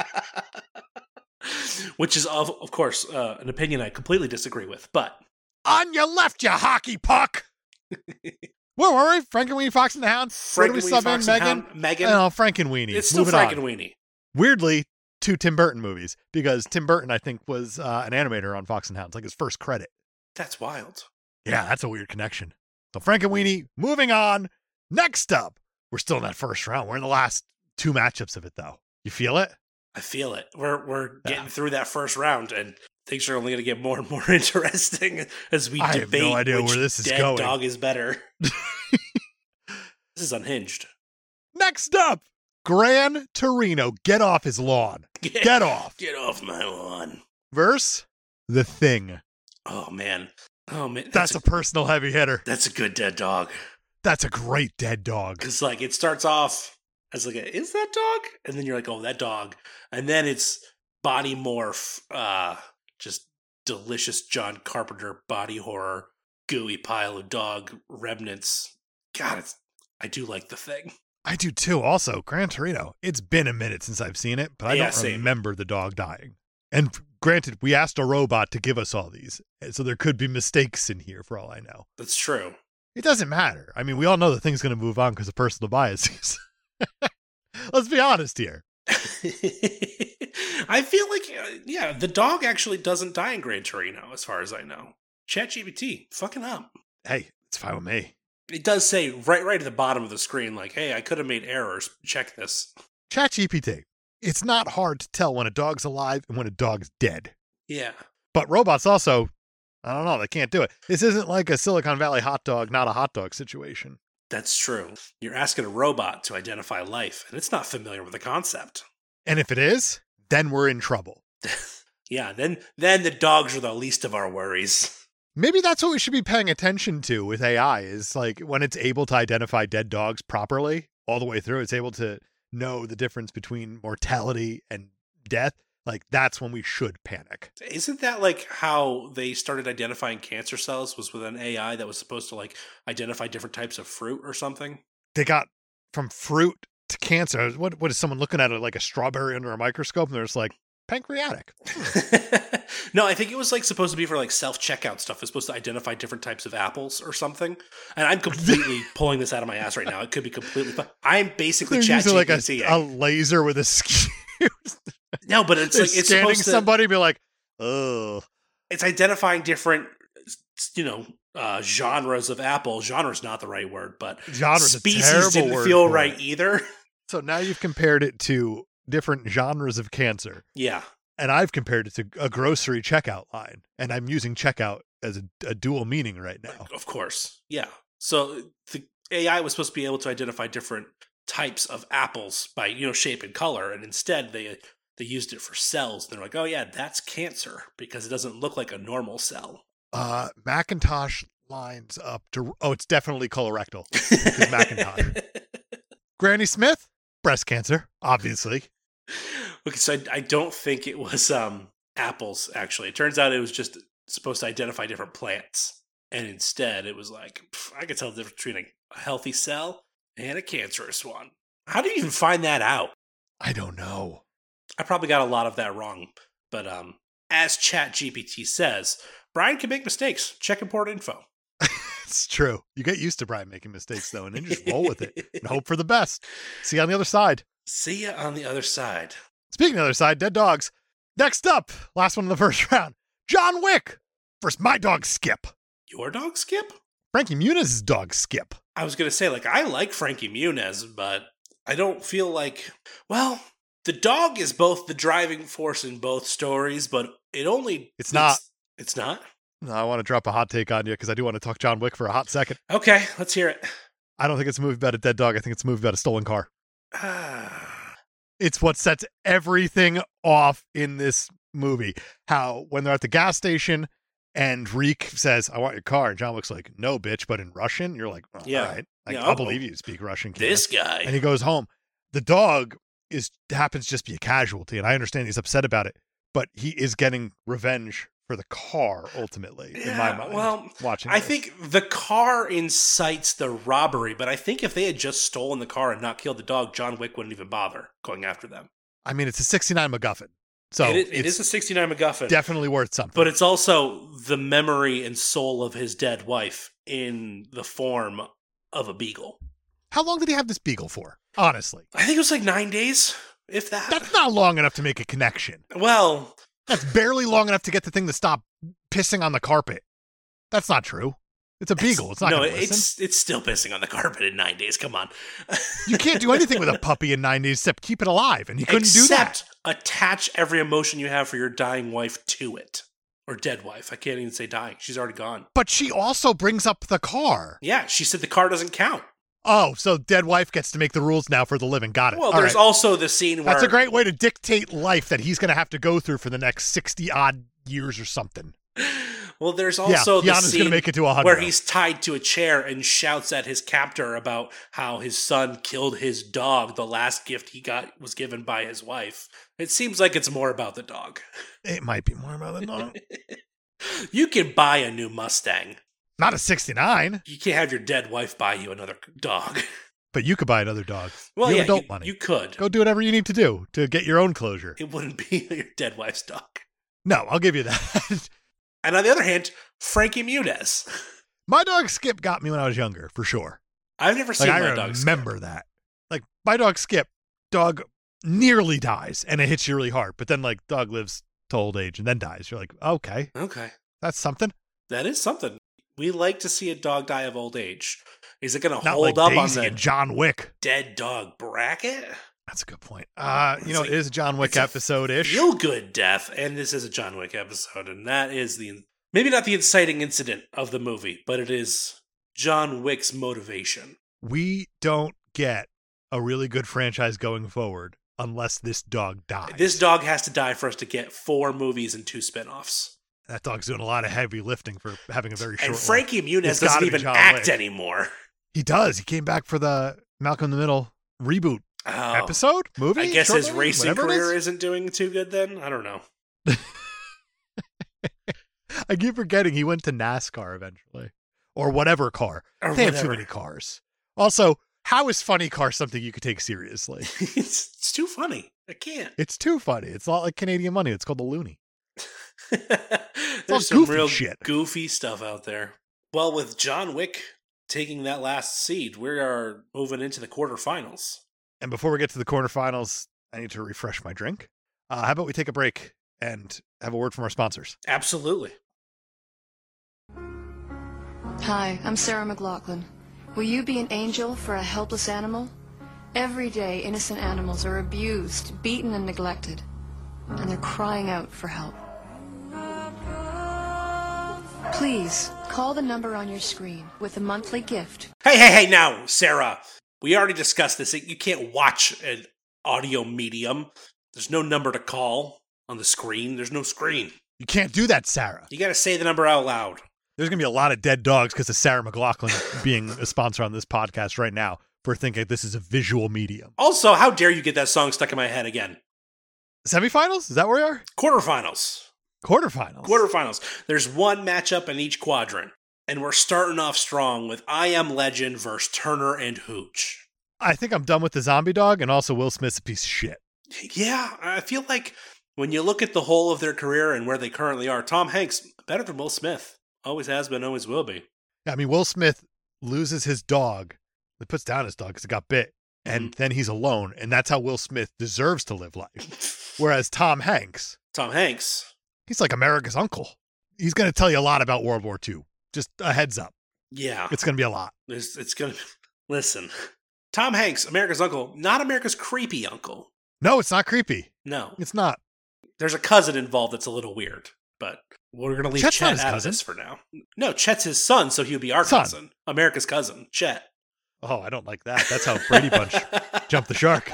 Which is, of, of course, uh, an opinion I completely disagree with. But On your left, you hockey puck. Where were we? Frankenweenie, Fox and the Hound? Where do we Frankenweenie, sub in? Fox and Megan? Hound- Megan. Oh, Frankenweenie. It's still Moving on. Frankenweenie. Weirdly, two Tim Burton movies because Tim Burton, I think, was uh, an animator on Fox and Hound. It's like his first credit. That's wild. Yeah, that's a weird connection. So Frankenweenie, moving on. Next up, we're still in that first round. We're in the last two matchups of it, though. You feel it? I feel it. We're we're Yeah. getting through that first round, and things are only going to get more and more interesting as we I have debate no idea which where this is dead going. dog is better. This is unhinged. Next up, Gran Torino. Get off his lawn. Get off. Get off my lawn. Verse, The Thing. Oh man. Oh man. That's, That's, a personal heavy hitter. a that's a good dead dog. That's a great dead dog. Because like it starts off as like a, is that dog? And then you're like, oh, that dog. And then it's body morph, uh, just delicious John Carpenter body horror, gooey pile of dog remnants. God, it's I do like The Thing. I do too. Also, Gran Torino. It's been a minute since I've seen it, but I Yeah, don't same. remember the dog dying. And granted, we asked a robot to give us all these, so there could be mistakes in here for all I know. That's true. It doesn't matter. I mean, we all know the thing's going to move on because of personal biases. Let's be honest here. I feel like, uh, yeah, the dog actually doesn't die in Gran Torino, as far as I know. ChatGPT, fucking up. Hey, it's fine with me. It does say right right at the bottom of the screen, like, hey, I could have made errors. Check this. ChatGPT. It's not hard to tell when a dog's alive and when a dog's dead. Yeah. But robots also, I don't know, they can't do it. This isn't like a Silicon Valley hot dog, not a hot dog situation. That's true. You're asking a robot to identify life, and it's not familiar with the concept. And if it is, then we're in trouble. Yeah, then then the dogs are the least of our worries. Maybe that's what we should be paying attention to with A I, is like when it's able to identify dead dogs properly all the way through, it's able to know the difference between mortality and death. Like, that's when we should panic. Isn't that like how they started identifying cancer cells, was with an A I that was supposed to like identify different types of fruit or something? They got from fruit to cancer. What What is someone looking at it like a strawberry under a microscope? And they're just like, pancreatic. No, I think it was like supposed to be for like self-checkout stuff. It's supposed to identify different types of apples or something. And I'm completely pulling this out of my ass right now. It could be completely fun. I'm basically They're using like a, ChatGPT. a laser with a skew. No, but it's They're like it's scanning supposed to, somebody, be like, oh. it's identifying different, you know, uh, genres of apple. Genre's not the right word, but Genre's a species terrible didn't word feel for right it. either. So now you've compared it to different genres of cancer. Yeah. And I've compared it to a grocery checkout line. And I'm using checkout as a, a dual meaning right now. Of course. Yeah. So the A I was supposed to be able to identify different types of apples by, you know, shape and color. And instead they they used it for cells. And they're like, oh yeah, that's cancer because it doesn't look like a normal cell. Uh, Macintosh lines up to, oh, it's definitely colorectal. It's Macintosh. Granny Smith, breast cancer, obviously. Okay, so I, I don't think it was um, apples, actually. It turns out it was just supposed to identify different plants. And instead, it was like, pff, I could tell the difference between a healthy cell and a cancerous one. How do you even find that out? I don't know. I probably got a lot of that wrong. But um, as ChatGPT says, Brian can make mistakes. Check important info. It's true. You get used to Brian making mistakes, though, and then just roll with it and hope for the best. See you on the other side. See ya on the other side. Speaking of the other side, dead dogs. Next up, last one in the first round, John Wick versus my dog Skip. Your dog Skip? Frankie Muniz's dog Skip. I was going to say, like, I like Frankie Muniz, but I don't feel like, well, the dog is both the driving force in both stories, but it only... It's not. It's, it's not? No, I want to drop a hot take on you because I do want to talk John Wick for a hot second. Okay, let's hear it. I don't think it's a movie about a dead dog. I think it's a movie about a stolen car. It's what sets everything off in this movie. How when they're at the gas station and Reek says, I want your car. And John Wick's like, no, bitch, but in Russian? You're like, oh, Yeah. all right. Like, Yeah, I'll I'll- believe you speak Russian. kid." This guy. And he goes home. The dog is happens to just be a casualty. And I understand he's upset about it. But he is getting revenge for the car, ultimately, in my Yeah, mind. well, watching I this. think the car incites the robbery, but I think if they had just stolen the car and not killed the dog, John Wick wouldn't even bother going after them. I mean, it's a sixty-nine MacGuffin. So it, is, it it's is a sixty-nine MacGuffin. definitely worth something. But it's also the memory and soul of his dead wife in the form of a beagle. How long did he have this beagle for? Honestly. I think it was like nine days, if that. That's not long enough to make a connection. Well, That's barely long enough to get the thing to stop pissing on the carpet. That's not true. It's a beagle. It's not no, going to listen. it's it's still pissing on the carpet in nine days. Come on. You can't do anything with a puppy in nine days except keep it alive, and he couldn't do that. Except attach every emotion you have for your dying wife to it. Or dead wife. I can't even say dying. She's already gone. But she also brings up the car. Yeah, she said the car doesn't count. Oh, so dead wife gets to make the rules now for the living. Got it. Well, All there's right. also the scene where... That's a great way to dictate life that he's going to have to go through for the next sixty-odd years or something. Well, there's also the yeah, Keanu's scene going to make it to one hundred. where he's tied to a chair and shouts at his captor about how his son killed his dog. The last gift he got was given by his wife. It seems like it's more about the dog. It might be more about the dog. You can buy a new Mustang. Not a sixty-nine, You can't have your dead wife buy you another dog. but you could buy another dog. Well, you yeah, have adult you, money. you could. Go do whatever you need to do to get your own closure. It wouldn't be your dead wife's dog. No, I'll give you that. And on the other hand, Frankie Muniz. My dog Skip got me when I was younger, for sure. I've never Like, seen I my dog. remember that. Like, my dog Skip, dog nearly dies, and it hits you really hard. But then, like, dog lives to old age and then dies. You're like, okay, Okay. that's something. That is something. We like to see a dog die of old age. Is it going to Not hold like up Daisy on the and John Wick. dead dog bracket? That's a good point. Uh, you It's know, like- it is a John Wick it's a episode-ish. Feel good death, and this is a John Wick episode, and that is the maybe not the inciting incident of the movie, but it is John Wick's motivation. We don't get a really good franchise going forward unless this dog dies. This dog has to die for us to get four movies and two spinoffs. That dog's doing a lot of heavy lifting for having a very short And life. Frankie Muniz It's gotta doesn't be even John act Wick. anymore. He does. He came back for the Malcolm in the Middle reboot Oh, episode, movie. I guess short his movie, racing whatever it career is. isn't doing too good then? I don't know. I keep forgetting he went to NASCAR eventually, or whatever car. Or they have too whatever. many cars. Also, how is funny car something you could take seriously? it's, it's too funny. I can't. It's too funny. It's not like Canadian money. It's called the Looney. all There's some goofy real shit. goofy stuff out there. Well, with John Wick taking that last seed, we are moving into the quarterfinals. And before we get to the quarterfinals, I need to refresh my drink. Uh, how about we take a break and have a word from our sponsors? Absolutely. Hi, I'm Sarah McLaughlin. Will you be an angel for a helpless animal? Every day, innocent animals are abused, beaten, and neglected, and they're crying out for help. Please, call the number on your screen with a monthly gift. Hey, hey, hey, now, Sarah. We already discussed this. You can't watch an audio medium. There's no number to call on the screen. There's no screen. You can't do that, Sarah. You got to say the number out loud. There's going to be a lot of dead dogs because of Sarah McLaughlin being a sponsor on this podcast right now for thinking this is a visual medium. Also, how dare you get that song stuck in my head again? Semifinals? Is that where we are? Quarterfinals. Quarterfinals. Quarterfinals. There's one matchup in each quadrant. And we're starting off strong with I Am Legend versus Turner and Hooch. I think I'm done with the zombie dog, and also Will Smith's a piece of shit. Yeah, I feel like when you look at the whole of their career and where they currently are, Tom Hanks, better than Will Smith. Always has been, always will be. I mean, Will Smith loses his dog. He puts down his dog because it got bit. And Mhm. then he's alone. And that's how Will Smith deserves to live life. Whereas Tom Hanks, Tom Hanks. he's like America's uncle. He's going to tell you a lot about World War Two. Just a heads up. Yeah. It's going to be a lot. It's, it's going to... Listen. Tom Hanks, America's uncle, not America's creepy uncle. No, it's not creepy. No. It's not. There's a cousin involved that's a little weird, but we're going to leave Chet's not Chet his out cousin. of this for now. No, Chet's his son, so he would be our Son. cousin. America's cousin, Chet. Oh, I don't like that. That's how Brady Bunch jumped the shark.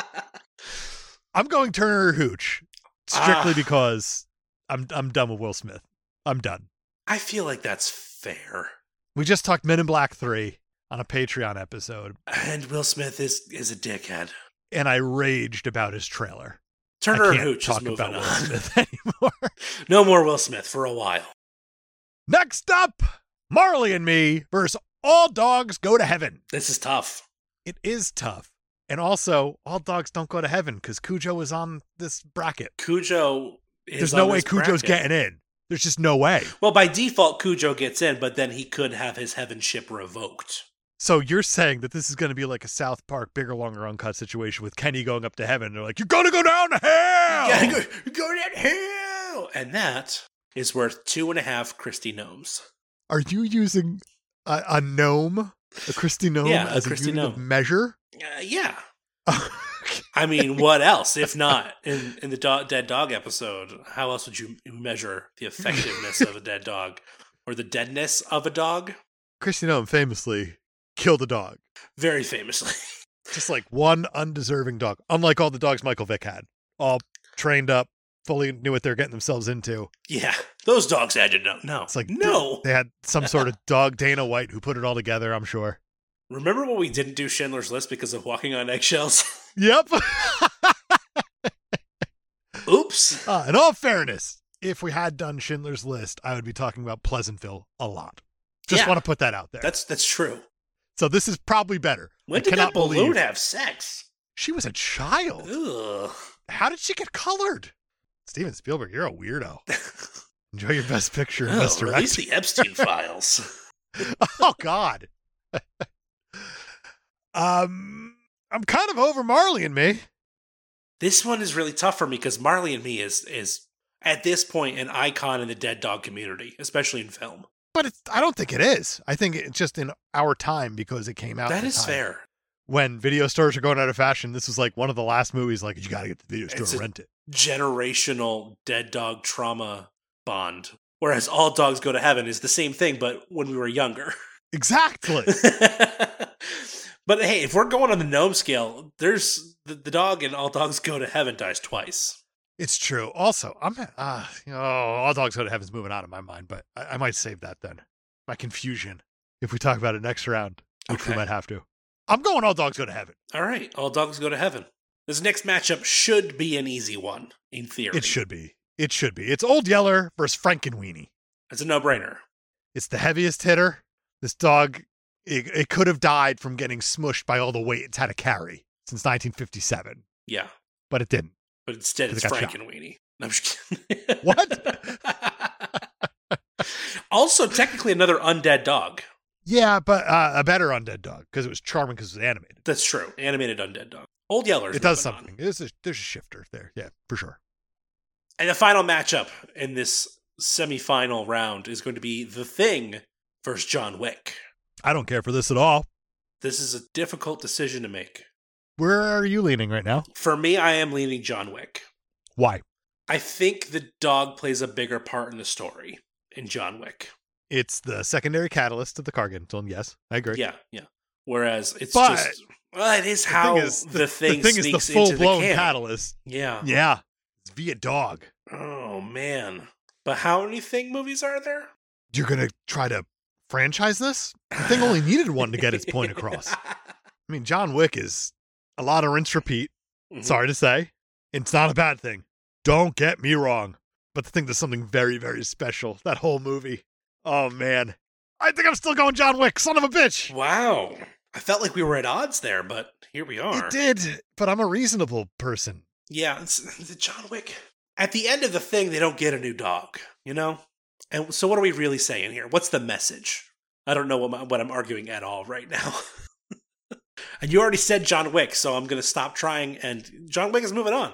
I'm going Turner or Hooch strictly Ah. because I'm I'm done with Will Smith. I'm done. I feel like that's fair. We just talked Men in Black three on a Patreon episode, And Will Smith is is a dickhead. and I raged about his trailer. Turner I and can't Hooch is talk moving about Will on. Smith anymore. No more Will Smith for a while. Next up, Marley and Me versus All Dogs Go to Heaven. This is tough. It is tough. And also, all dogs don't go to heaven because Cujo is on this bracket. Cujo is There's no on way this Cujo's bracket. getting in. There's just no way. Well, by default, Cujo gets in, but then he could have his heaven ship revoked. So you're saying that this is going to be like a South Park bigger, longer, uncut situation with Kenny going up to heaven. They're like, you're going to go down to hell. Yeah, go, go to hell! And that is worth two and a half Christy gnomes. Are you using a, a gnome, a Christy gnome, Yeah, a as a, Christy unit of gnome. measure? Uh, yeah. I mean, what else? If not, in, in the do- dead dog episode, how else would you measure the effectiveness of a dead dog? Or the deadness of a dog? Christy gnome famously killed a dog. Very famously. Just like one undeserving dog. Unlike all the dogs Michael Vick had. All trained up, fully knew what they're getting themselves into. Yeah, those dogs had to know. No. It's like, no. They had some sort of dog, Dana White, who put it all together, I'm sure. Remember when we didn't do Schindler's List because of walking on eggshells? Yep. Oops. Uh, in all fairness, if we had done Schindler's List, I would be talking about Pleasantville a lot. Just Yeah. want to put that out there. That's that's true. So this is probably better. When I did cannot that balloon believe have sex? she was a child. Ugh. How did she get colored? Steven Spielberg, you're a weirdo. Enjoy your best picture and Oh, best release director. the Epstein files. Oh God. um, I'm kind of over Marley and Me. This one is really tough for me because Marley and Me is is at this point an icon in the dead dog community, especially in film. But it's, I don't think it is. I think it's just in our time because it came out. That at the is time. fair. When video stores are going out of fashion, this was like one of the last movies. Like, you got to get to the video store It's and a rent it. Generational dead dog trauma bond. Whereas All Dogs Go to Heaven is the same thing, but when we were younger. Exactly. But hey, if we're going on the gnome scale, there's the, the dog in All Dogs Go to Heaven dies twice. It's true. Also, I'm uh, you know, All Dogs Go to Heaven's moving out of my mind, but I, I might save that then. My confusion. If we talk about it next round, which Okay. we might have to. I'm going All Dogs Go to Heaven. All right, All Dogs Go to Heaven. This next matchup should be an easy one, in theory. It should be. It should be. It's Old Yeller versus Frankenweenie. It's a no-brainer. It's the heaviest hitter. This dog, it, it could have died from getting smushed by all the weight it's had to carry since nineteen fifty-seven, Yeah, but it didn't. but instead it's Because it got Frank shot. and Weenie. No, I'm just kidding. What? Also, technically another undead dog. Yeah, but uh, a better undead dog because it was charming because it was animated. That's true. Animated undead dog. Old Yeller's It does moving on. something. There's a, there's a shifter there. Yeah, for sure. And the final matchup in this semifinal round is going to be The Thing versus John Wick. I don't care for this at all. This is a difficult decision to make. Where are you leaning right now? For me, I am leaning John Wick. Why? I think the dog plays a bigger part in the story in John Wick. It's the secondary catalyst of the Kargan film. Yes, I agree. Yeah, yeah. Whereas it's But just, well, it is The how thing is, the, thing the thing is sneaks the into full-blown the camp. catalyst. Yeah. Yeah, it's via dog. Oh man. But how many Thing movies are there? You're gonna try to franchise this? The thing only needed one to get its point across. I mean, John Wick is a lot of rinse repeat. Mhm. Sorry to say, it's not a bad thing. Don't get me wrong, but the thing does something very, very special. That whole movie. Oh man, I think I'm still going John Wick. Son of a bitch. Wow. I felt like we were at odds there, but here we are. It did, but I'm a reasonable person. Yeah, it's, it's John Wick. At the end of the thing, they don't get a new dog, you know? And so what are we really saying here? What's the message? I don't know what, my, what I'm arguing at all right now. And you already said John Wick, so I'm going to stop trying, and John Wick is moving on.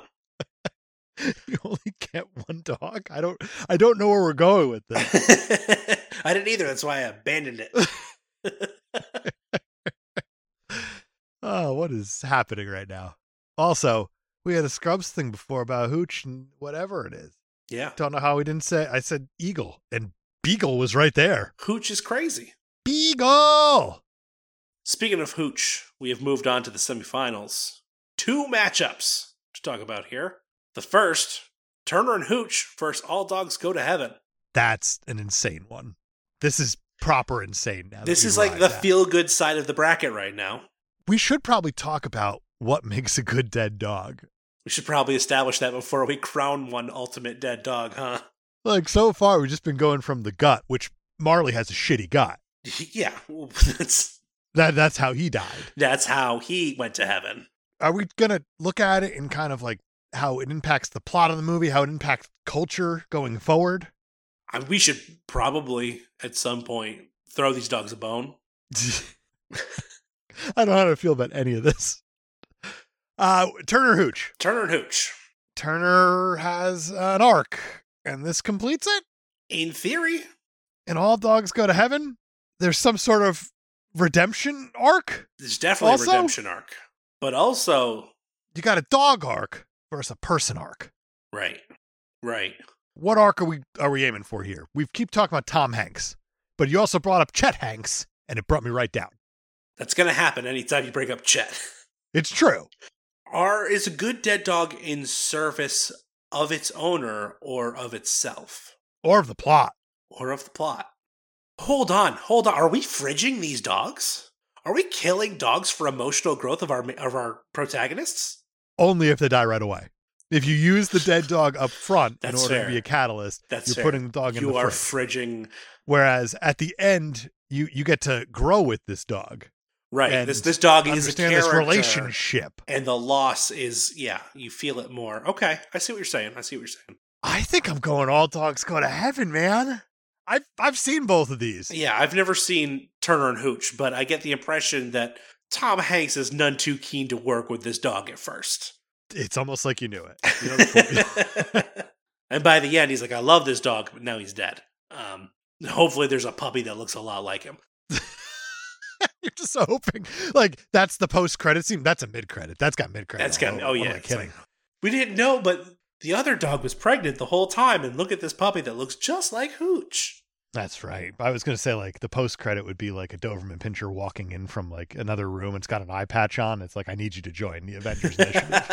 You only get one dog. I don't. I don't know where we're going with this. I didn't either. That's why I abandoned it. Oh, what is happening right now? Also, we had a Scrubs thing before about Hooch and whatever it is. Yeah. Don't know how we didn't say. I said Eagle, and Beagle was right there. Hooch is crazy. Beagle. Speaking of Hooch, we have moved on to the semifinals. Two matchups to talk about here. The first, Turner and Hooch versus All Dogs Go to Heaven. That's an insane one. This is proper insane now. that This we've is like arrived the at. feel-good side of the bracket right now. We should probably talk about what makes a good dead dog. We should probably establish that before we crown one ultimate dead dog, huh? Like, so far, we've just been going from the gut, which Marley has a shitty gut. Yeah, that's That That's how he died. that's how he went to heaven. Are we going to look at it in kind of like how it impacts the plot of the movie, how it impacts culture going forward? I, we should probably, at some point, throw these dogs a bone. I don't know how to feel about any of this. Uh, Turner Hooch. Turner and Hooch. Turner has an arc, and this completes it. In theory, And All Dogs Go to Heaven. There's some sort of redemption arc. there's definitely Also- a redemption arc. But also, You got a dog arc versus a person arc. right, right. What arc are we are we aiming for here? We keep talking about Tom Hanks, but you also brought up Chet Hanks, and it brought me right down. That's going to happen anytime you break up Chet. It's true. Are is a good dead dog in service of its owner or of itself? Or of the plot. Or of the plot? Hold on, hold on. Are we fridging these dogs? Are we killing dogs for emotional growth of our of our protagonists? Only if they die right away. If you use the dead dog up front That's in order fair. to be a catalyst, That's you're fair. putting the dog in You the are fridge. fridging. Whereas at the end, you you get to grow with this dog. Right. And This this dog is a understand this character. relationship. And the loss is, yeah, you feel it more. Okay, I see what you're saying. I see what you're saying. I think I'm going All Dogs Go to Heaven, man. I've I've seen both of these. Yeah, I've never seen Turner and Hooch, but I get the impression that Tom Hanks is none too keen to work with this dog at first. It's almost like you knew it. You know the And by the end, he's like, I love this dog, but now he's dead. Um, hopefully there's a puppy that looks a lot like him. You're just hoping. Like, that's the post-credit scene. That's a mid-credit. That's got mid-credit. That's got, oh, oh yeah. I'm not kidding. Like, we didn't know, but the other dog was pregnant the whole time, and look at this puppy that looks just like Hooch. That's right. I was going to say, like, the post-credit would be like a Doberman Pinscher walking in from, like, another room. It's got an eye patch on. It's like, I need you to join the Avengers Initiative.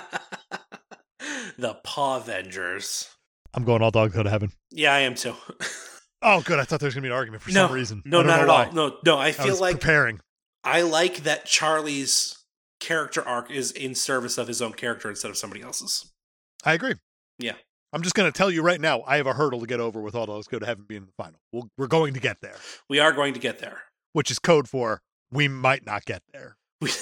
The Paw Avengers. I'm going all dogs go to heaven. Yeah, I am too. Oh, good. I thought there was going to be an argument for no, some reason. No, not at why. all. No, no. I I feel was like preparing. I like that Charlie's character arc is in service of his own character instead of somebody else's. I agree. Yeah. I'm just going to tell you right now, I have a hurdle to get over with all dogs go to heaven being in the final. We'll, we're going to get there. We are going to get there. Which is code for we might not get there.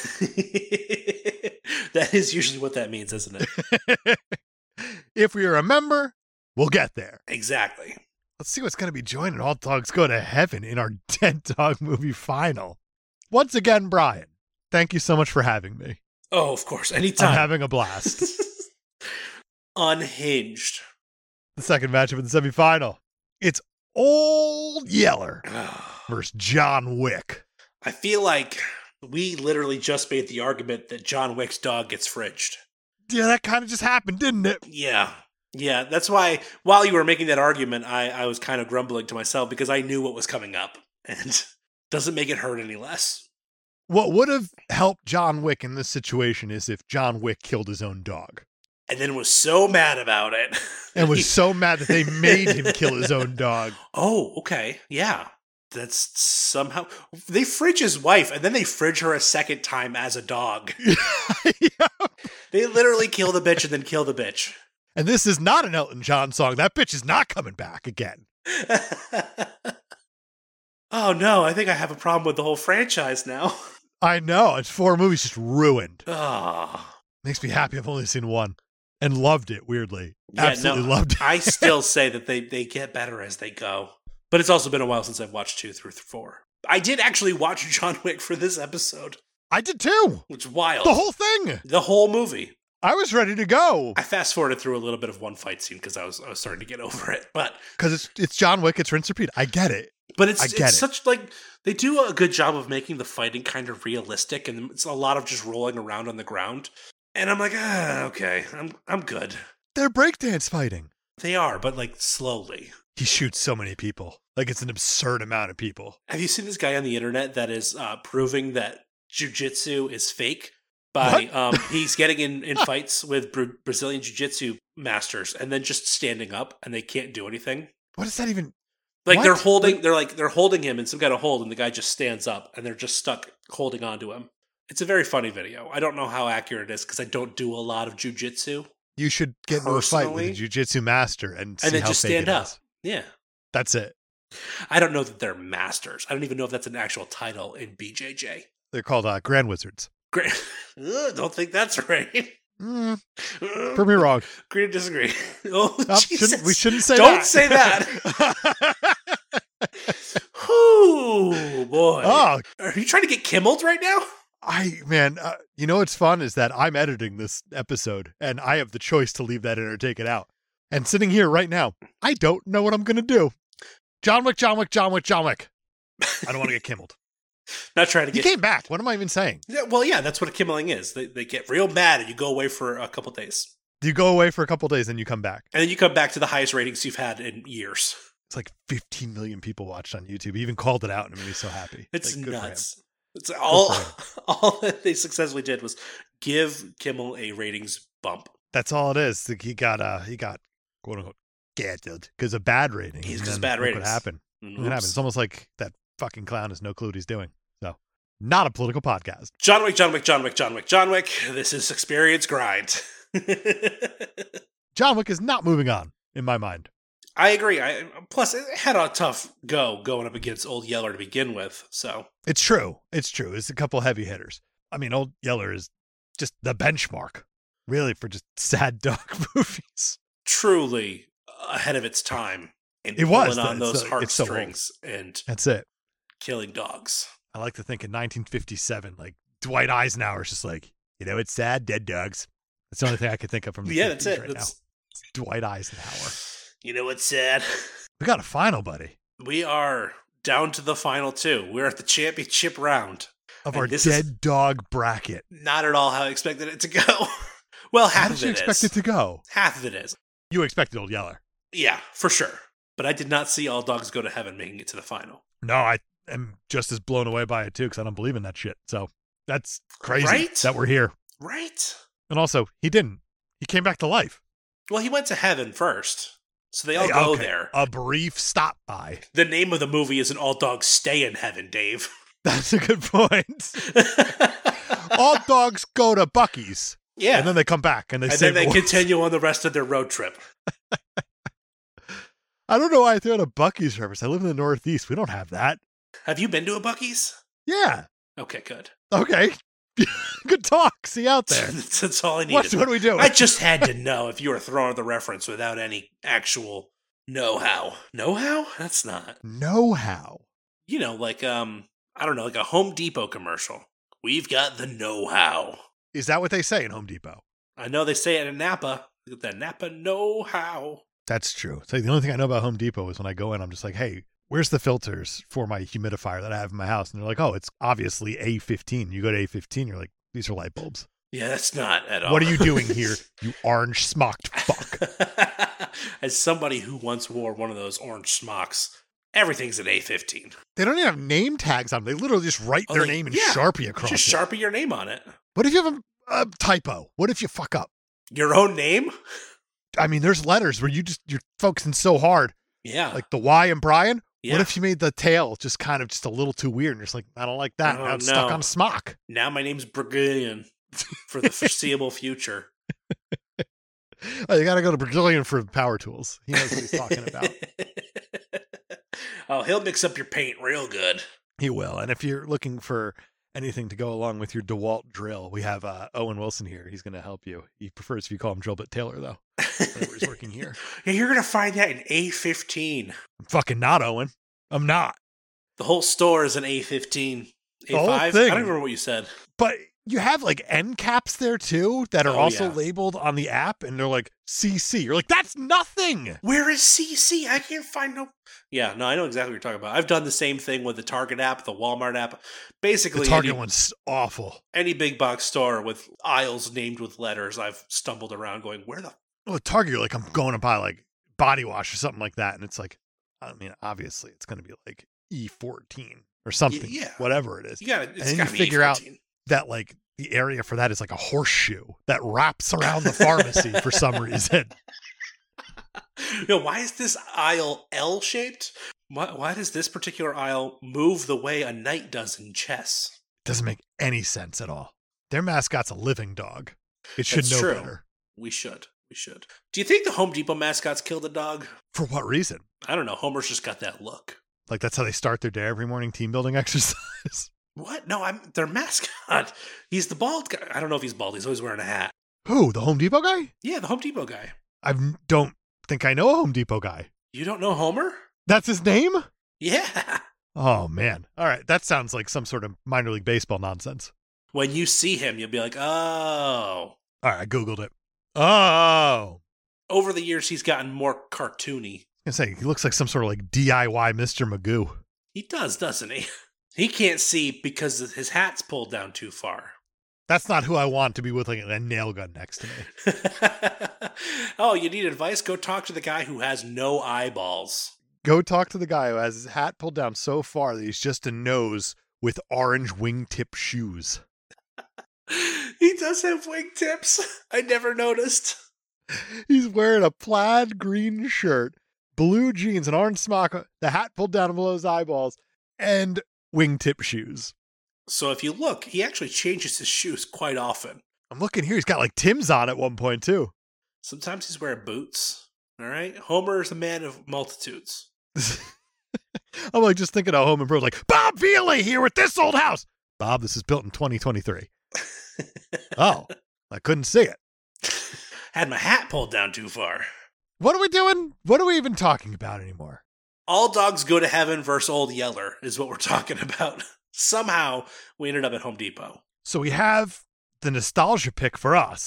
That is usually what that means, isn't it? If we remember, we'll get there. Exactly. Let's see what's going to be joining All Dogs Go to Heaven in our Dead Dog movie final. Once again, Brian, thank you so much for having me. Oh, of course. Anytime. I'm having a blast. Unhinged. The second matchup in the semifinal. It's Old Yeller versus John Wick. I feel like we literally just made the argument that John Wick's dog gets fridged. Yeah, that kind of just happened, didn't it? Yeah. Yeah, that's why while you were making that argument, I, I was kind of grumbling to myself because I knew what was coming up. And doesn't make it hurt any less. What would have helped John Wick in this situation is if John Wick killed his own dog. And then was so mad about it. And was so mad that they made him kill his own dog. Oh, okay. Yeah. That's somehow... They fridge his wife, and then they fridge her a second time as a dog. Yeah. They literally kill the bitch and then kill the bitch. And this is not an Elton John song. That bitch is not coming back again. Oh, no. I think I have a problem with the whole franchise now. I know. It's four movies just ruined. Oh. Makes me happy I've only seen one. And loved it, weirdly. Yeah, Absolutely no, loved it. I still say that they, they get better as they go. But it's also been a while since I've watched two through four. I did actually watch John Wick for this episode. I did too. Which is wild. The whole thing. The whole movie. I was ready to go. I fast forwarded through a little bit of one fight scene because I was I was starting to get over it. But because it's it's John Wick, it's rinse repeat. I get it. But it's I it's get it. such like they do a good job of making the fighting kind of realistic, and it's a lot of just rolling around on the ground. And I'm like, ah, okay, I'm I'm good. They're breakdance fighting. They are, but like slowly. He shoots so many people. Like it's an absurd amount of people. Have you seen this guy on the internet that is uh, proving that jiu-jitsu is fake? By um, he's getting in, in fights with Bra- Brazilian jiu-jitsu masters and then just standing up and they can't do anything. What is that even? Like What? they're holding, they're like they're holding him in some kind of hold, and the guy just stands up and they're just stuck holding onto him. It's a very funny video. I don't know how accurate it is because I don't do a lot of jiu-jitsu. You should get into a fight with a Personally? jiu-jitsu master and see And then how just fake stand it up. is. Yeah. That's it. I don't know that they're masters. I don't even know if that's an actual title in B J J. They're called uh, Grand Wizards. Great. Ugh, don't think that's right. Mm, Ugh, prove me wrong. agree to disagree. Oh, Oh, Jesus. shouldn't, we shouldn't say Don't that. say that. Whoo, boy. Oh, Are you trying to get Kimmeled right now? I, man, uh, you know what's fun is that I'm editing this episode and I have the choice to leave that in or take it out. And sitting here right now, I don't know what I'm going to do. John Wick, John Wick, John Wick, John Wick. I don't want to get kimmeled. Not trying to He get... came back. What am I even saying? Yeah, well, yeah, that's what a Kimmeling is. They, they get real mad and you go away for a couple days. You go away for a couple days and you come back. And then you come back to the highest ratings you've had in years. It's like fifteen million people watched on YouTube. He even called it out and it made me so happy. It's Like, good for him. nuts. It's all, for all that they successfully did was give Kimmel a ratings bump. That's all it is. Like, He got, uh, he got, quote unquote, canceled because of bad ratings. He's And 'cause then bad look ratings. What happened? Oops. Look What happened? It's almost like that fucking clown has no clue what he's doing. So, not a political podcast. John Wick, John Wick, John Wick, John Wick, John Wick. This is Experience Grind. John Wick is not moving on in my mind. I agree. I plus it had a tough go going up against Old Yeller to begin with. So It's true. It's true. It's a couple heavy hitters. I mean, Old Yeller is just the benchmark, really, for just sad dog movies. truly ahead of its time in It pulling was, on though. those It's so- it's so old. heartstrings and That's it. killing dogs. I like to think in nineteen fifty-seven, like Dwight Eisenhower's just like, you know, it's sad, dead dogs. That's the only thing I could think of from the Yeah, that's fifties it. right That's, now. Dwight Eisenhower. you know what's sad? We got a final, buddy, We are down to the final two. We're at the championship round. of And our this dead is dog bracket. not at all how I expected it to go. Well, half How of did you it expect is. it to go? Half of it is. You expected Old Yeller. Yeah, for sure. But I did not see All Dogs Go to Heaven making it to the final. No, I am just as blown away by it too because I don't believe in that shit. So that's crazy Right? that we're here. Right? And also, he didn't. He came back to life. Well, he went to heaven first. So they all Hey, go okay, there. A brief stop by. The name of the movie isn't All Dogs Stay in Heaven, Dave. That's a good point. All dogs go to Buc-ee's. Yeah. And then they come back and they and save then they the world. continue on the rest of their road trip. I don't know why I threw out a Buc-ee's reference. I live in the Northeast. We don't have that. Have you been to a Buc-ee's? Yeah. Okay, good. Okay. Good talk. See you out there. that's, that's all I needed. What, what do we do? I just had to know if you were throwing out the reference without any actual know-how. Know-how? That's not. Know how. You know, like, um, I don't know, like a Home Depot commercial. We've got the know-how. Is that what they say in Home Depot? I know they say it in Napa. Look at that Napa know-how. That's true. So the only thing I know about Home Depot is when I go in, I'm just like, hey, where's the filters for my humidifier that I have in my house? And they're like, oh, it's obviously A fifteen. You go to A fifteen, you're like, these are light bulbs. Yeah, that's not at all. What are you doing here, you orange smocked fuck? As somebody who once wore one of those orange smocks, everything's an A fifteen. They don't even have name tags on them. They literally just write Oh, their they- name in yeah. Sharpie across Just it. Sharpie your name on it. What if you have a, a typo? What if you fuck up? Your own name? I mean, there's letters where you just, you're focusing so hard. Yeah. Like the Y in Brian. yeah. What if you made the tail just kind of just a little too weird? And you're just like, I don't like that. Oh, now it's no. stuck on a smock. Now my name's Brazilian for the foreseeable future. Oh, you got to go to Brazilian for power tools. He knows what he's talking about. Oh, he'll mix up your paint real good. He will. And if you're looking for anything to go along with your DeWalt drill, we have uh, Owen Wilson here. He's going to help you. He prefers if you call him Drill Bit Taylor, though. Whenever he's working here. Yeah, you're going to find that in A fifteen. I'm fucking not, Owen. I'm not. The whole store is an A fifteen. The whole A five? thing. I don't remember what you said. But you have like end caps there too that are Oh, also yeah. labeled on the app, and they're like C C. You're like, that's nothing. Where is C C? I can't find no. Yeah, no, I know exactly what you're talking about. I've done the same thing with the Target app, the Walmart app. Basically, The Target any, one's awful. any big box store with aisles named with letters, I've stumbled around going, where the Well, at Target, you're like, I'm going to buy like body wash or something like that, and it's like, I mean, obviously, it's going to be like E fourteen or something, yeah. whatever it is. You got it. And then you figure out that like the area for that is like a horseshoe that wraps around the pharmacy for some reason. You know, why is this aisle L shaped? Why, why does this particular aisle move the way a knight does in chess? Doesn't make any sense at all. Their mascot's a living dog. It should That's know true. better. We should. We should. Do you think the Home Depot mascots killed a dog? For what reason? I don't know. Homer's just got that look. Like that's how they start their day every morning, team building exercise. What? No, I'm their mascot. He's the bald guy. I don't know if he's bald. He's always wearing a hat. Who? The Home Depot guy? Yeah, the Home Depot guy. I don't think I know a Home Depot guy. You don't know Homer? That's his name? Yeah. Oh, man. All right. That sounds like some sort of minor league baseball nonsense. When you see him, you'll be like, oh. All right. I Googled it. Oh. Over the years, he's gotten more cartoony. I was gonna say, he looks like some sort of like D I Y Mister Magoo. He does, doesn't he? He can't see because his hat's pulled down too far. That's not who I want to be with like a nail gun next to me. Oh, you need advice? Go talk to the guy who has no eyeballs. Go talk to the guy who has his hat pulled down so far that he's just a nose with orange wingtip shoes. He does have wingtips. I never noticed. He's wearing a plaid green shirt, blue jeans, an orange smock, the hat pulled down below his eyeballs, and wingtip shoes. So if you look, he actually changes his shoes quite often. I'm looking here. He's got like Tim's on at one point, too. Sometimes he's wearing boots. All right? Homer is a man of multitudes. I'm like just thinking of Home Improvement, like, Bob Vila here with this old house. Bob, this is built in twenty twenty-three. Oh, I couldn't see it. Had my hat pulled down too far. What are we doing? What are we even talking about anymore? All Dogs Go to Heaven versus Old Yeller is what we're talking about. Somehow we ended up at Home Depot. So we have the nostalgia pick for us.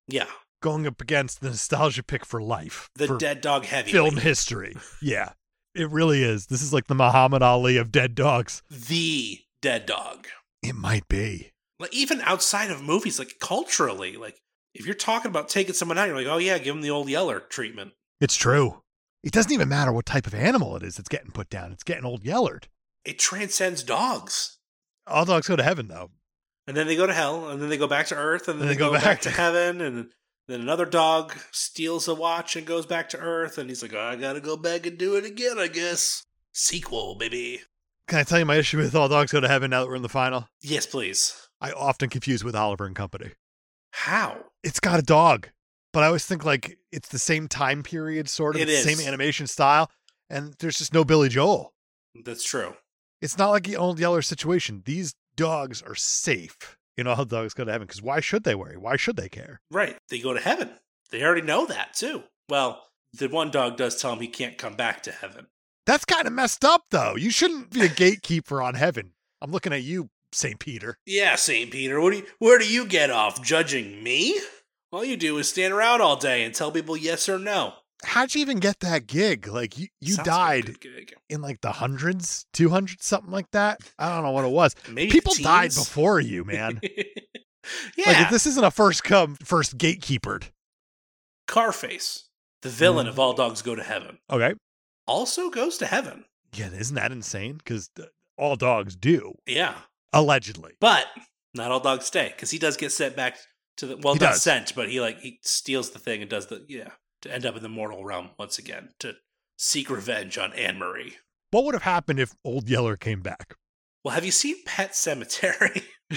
Yeah. Going up against the nostalgia pick for life. The for dead dog heavyweight. film history. Yeah. It really is. This is like the Muhammad Ali of dead dogs. The dead dog. It might be. Like, even outside of movies, like, culturally, like, if you're talking about taking someone out, you're like, oh, yeah, give them the old Yeller treatment. It's true. It doesn't even matter what type of animal it is that's getting put down. It's getting old Yellered. It transcends dogs. All dogs go to heaven, though. And then they go to hell, and then they go back to Earth, and then And they, they go, go back. back. to heaven, and then another dog steals a watch and goes back to Earth, and he's like, oh, I gotta go back and do it again, I guess. Sequel, baby. Can I tell you my issue with All Dogs Go to Heaven now that we're in the final? Yes, please. I often confuse with Oliver and Company. How? It's got a dog, but I always think like it's the same time period, sort of, It the is. same animation style, and there's just no Billy Joel. That's true. It's not like the old Yeller situation. These dogs are safe in All Dogs Go to Heaven, because why should they worry? Why should they care? Right. They go to heaven. They already know that, too. Well, the one dog does tell him he can't come back to heaven. That's kind of messed up, though. You shouldn't be a gatekeeper on heaven. I'm looking at you, Saint Peter. Yeah, Saint Peter, what do you, where do you get off? Judging me? All you do is stand around all day and tell people yes or no. How'd you even get that gig? Like, you, you Sounds like a died good gig. in like the hundreds, two hundreds, something like that. I don't know what it was. Maybe People the died teens? before you, man. Yeah. Like, if this isn't a first come, first gatekeepered. Carface, the villain Mm. of All Dogs Go to Heaven, Okay. also goes to heaven. Yeah, isn't that insane? Because all dogs do, Yeah. allegedly. But not all dogs stay, because he does get sent back to the, well, He not does. sent, but he like, he steals the thing and does the, yeah, to end up in the mortal realm once again, to seek revenge on Anne Marie. What would have happened if Old Yeller came back? Well, have you seen Pet Cemetery? We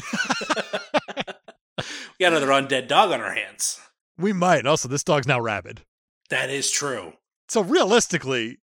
got another undead dog on our hands. We might. And also, this dog's now rabid. That is true. So realistically,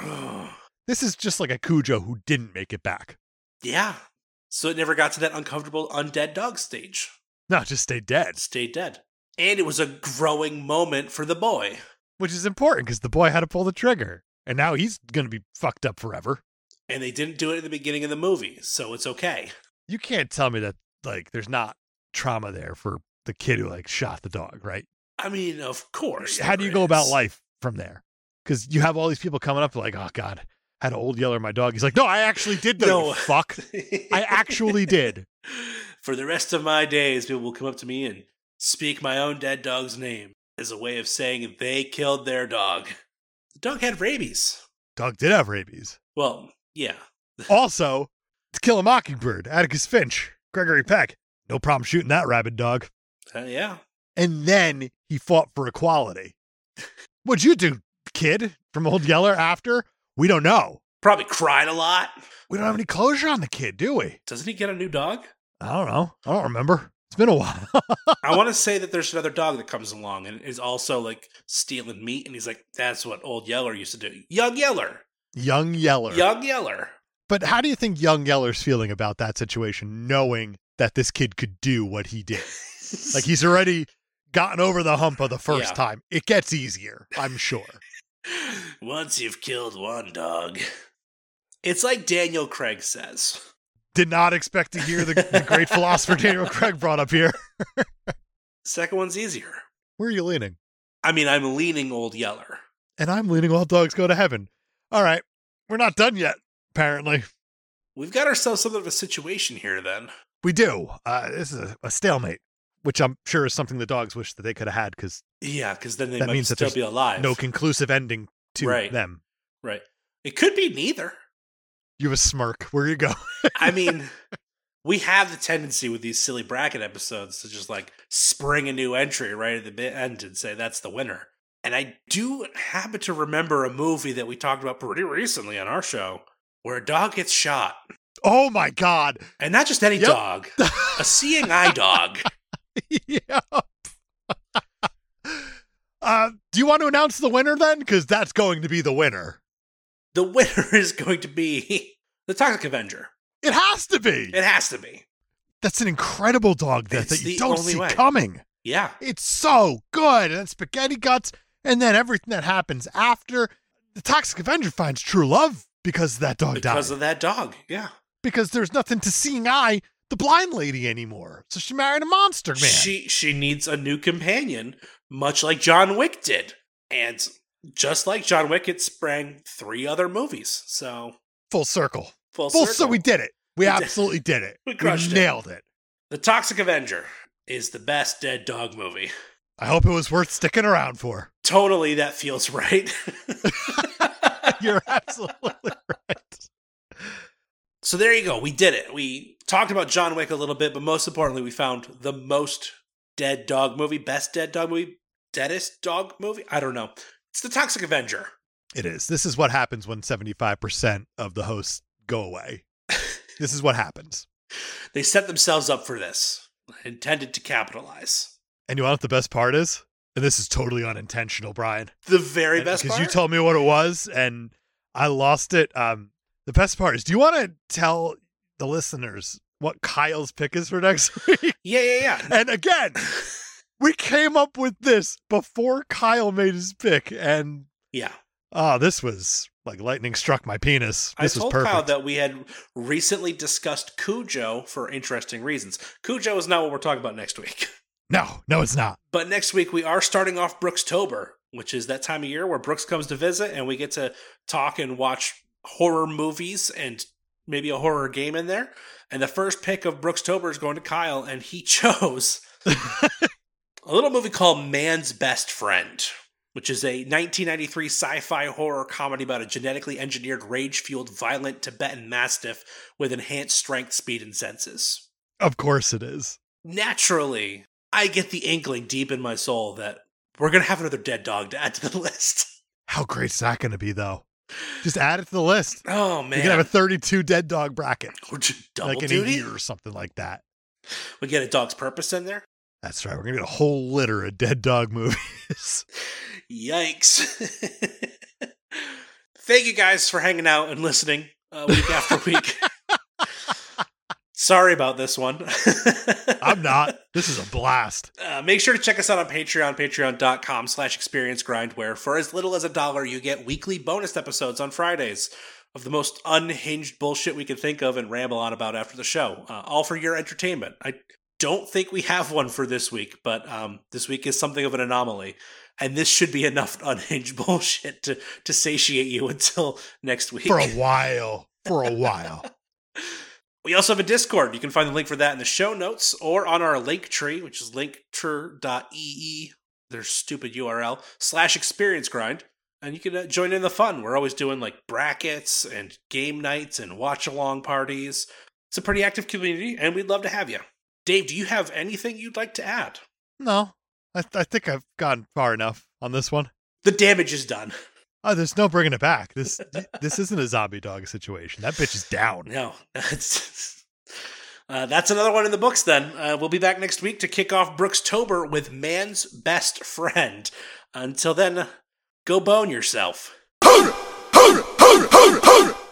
this is just like a Cujo who didn't make it back. Yeah. So it never got to that uncomfortable undead dog stage. No, just stayed dead. It stayed dead. And it was a growing moment for the boy. Which is important because the boy had to pull the trigger. And now he's going to be fucked up forever. And they didn't do it at the beginning of the movie, so it's okay. You can't tell me that, like, there's not trauma there for the kid who, like, shot the dog, right? I mean, of course. How do you there go about is. life from there? Because you have all these people coming up like, oh, God, had an Old Yeller my dog. He's like, no, I actually did that, No. you fuck. I actually did. For the rest of my days, people will come up to me and speak my own dead dog's name as a way of saying they killed their dog. The dog had rabies. Dog did have rabies. Well, yeah. Also, To Kill a Mockingbird, Atticus Finch, Gregory Peck. No problem shooting that rabid dog. Uh, yeah. And then he fought for equality. What'd you do, kid, from Old Yeller after? We don't know. Probably cried a lot. We don't have any closure on the kid, do we? Doesn't he get a new dog? I don't know. I don't remember. It's been a while. I want to say that there's another dog that comes along and is also like stealing meat. And he's like, that's what Old Yeller used to do. Young Yeller. Young Yeller. Young Yeller. But how do you think Young Yeller's feeling about that situation, knowing that this kid could do what he did? Like, he's already gotten over the hump of the first Yeah. time. It gets easier, I'm sure. Once you've killed one dog. It's like Daniel Craig says. Did not expect to hear the, the great philosopher Daniel Craig brought up here. Second one's easier. Where are you leaning? I mean, I'm leaning Old Yeller. And I'm leaning All Dogs Go to Heaven. All right. We're not done yet, apparently. We've got ourselves something of a situation here then. We do. Uh, this is a, a stalemate, which I'm sure is something the dogs wish that they could have had because Yeah, because then they That might means that still there's be alive. no conclusive ending to Right. them. Right. It could be neither. You have a smirk. Where you go? I mean, we have the tendency with these silly bracket episodes to just like spring a new entry right at the bi- end and say that's the winner. And I do happen to remember a movie that we talked about pretty recently on our show where a dog gets shot. Oh my God. And not just any Yep. dog, a seeing eye dog. Yep. uh, do you want to announce the winner then? Because that's going to be the winner. The winner is going to be the Toxic Avenger. It has to be. It has to be. That's an incredible dog death It's that you the don't only see way. coming. Yeah. It's so good. And spaghetti guts. And then everything that happens after. The Toxic Avenger finds true love because that dog died. Because of that dog. Yeah. Because there's nothing to seeing eye the blind lady anymore. So she married a monster man. She she needs a new companion, much like John Wick did. And just like John Wick, it sprang three other movies. So full circle. Full, full circle. So we did it. We, we absolutely did, did it. We crushed we it. Nailed it. The Toxic Avenger is the best dead dog movie. I hope it was worth sticking around for. Totally, that feels right. You're absolutely right. So there you go. We did it. We talked about John Wick a little bit, but most importantly, we found the most dead dog movie, best dead dog movie, deadest dog movie. I don't know. It's The Toxic Avenger. It is. This is what happens when seventy-five percent of the hosts go away. This is what happens. They set themselves up for this, intended to capitalize. And you know what the best part is? And this is totally unintentional, Brian. The very best part? Because you told me what it was, and I lost it. Um, the best part is, do you want to tell the listeners what Kyle's pick is for next week? Yeah, yeah, yeah. And again, we came up with this before Kyle made his pick, and yeah. Oh, this was like lightning struck my penis. This I told was perfect. Kyle that we had recently discussed Cujo for interesting reasons. Cujo is not what we're talking about next week. No, no, it's not. But next week we are starting off Brookstober, which is that time of year where Brooks comes to visit and we get to talk and watch horror movies and maybe a horror game in there. And the first pick of Brookstober is going to Kyle, and he chose a little movie called Man's Best Friend, which is a nineteen ninety-three sci-fi horror comedy about a genetically engineered, rage-fueled, violent Tibetan Mastiff with enhanced strength, speed, and senses. Of course it is. Naturally, I get the inkling deep in my soul that we're going to have another dead dog to add to the list. How great's that going to be, though? Just add it to the list. Oh, man. You can have a thirty-two dead dog bracket. Or just double like in duty? a year or something like that. We get a Dog's Purpose in there? That's right. We're going to get a whole litter of dead dog movies. Yikes. Thank you guys for hanging out and listening uh, week after week. Sorry about this one. I'm not. This is a blast. Uh, make sure to check us out on Patreon, patreon.com slash experience grind, where for as little as a dollar, you get weekly bonus episodes on Fridays of the most unhinged bullshit we can think of and ramble on about after the show. Uh, all for your entertainment. I don't think we have one for this week, but um, this week is something of an anomaly. And this should be enough unhinged bullshit to, to satiate you until next week. For a while. For a while. We also have a Discord. You can find the link for that in the show notes or on our link tree, which is linktree.ee, their stupid U R L, slash experience grind. And you can uh, join in the fun. We're always doing like brackets and game nights and watch along parties. It's a pretty active community, and we'd love to have you. Dave, do you have anything you'd like to add? No, I, th- I think I've gone far enough on this one. The damage is done. Oh, there's no bringing it back. This this isn't a zombie dog situation. That bitch is down. No, that's uh, that's another one in the books. Then uh, we'll be back next week to kick off Brookstober with Man's Best Friend. Until then, go bone yourself. Hold it, hold it, hold it, hold it, hold it.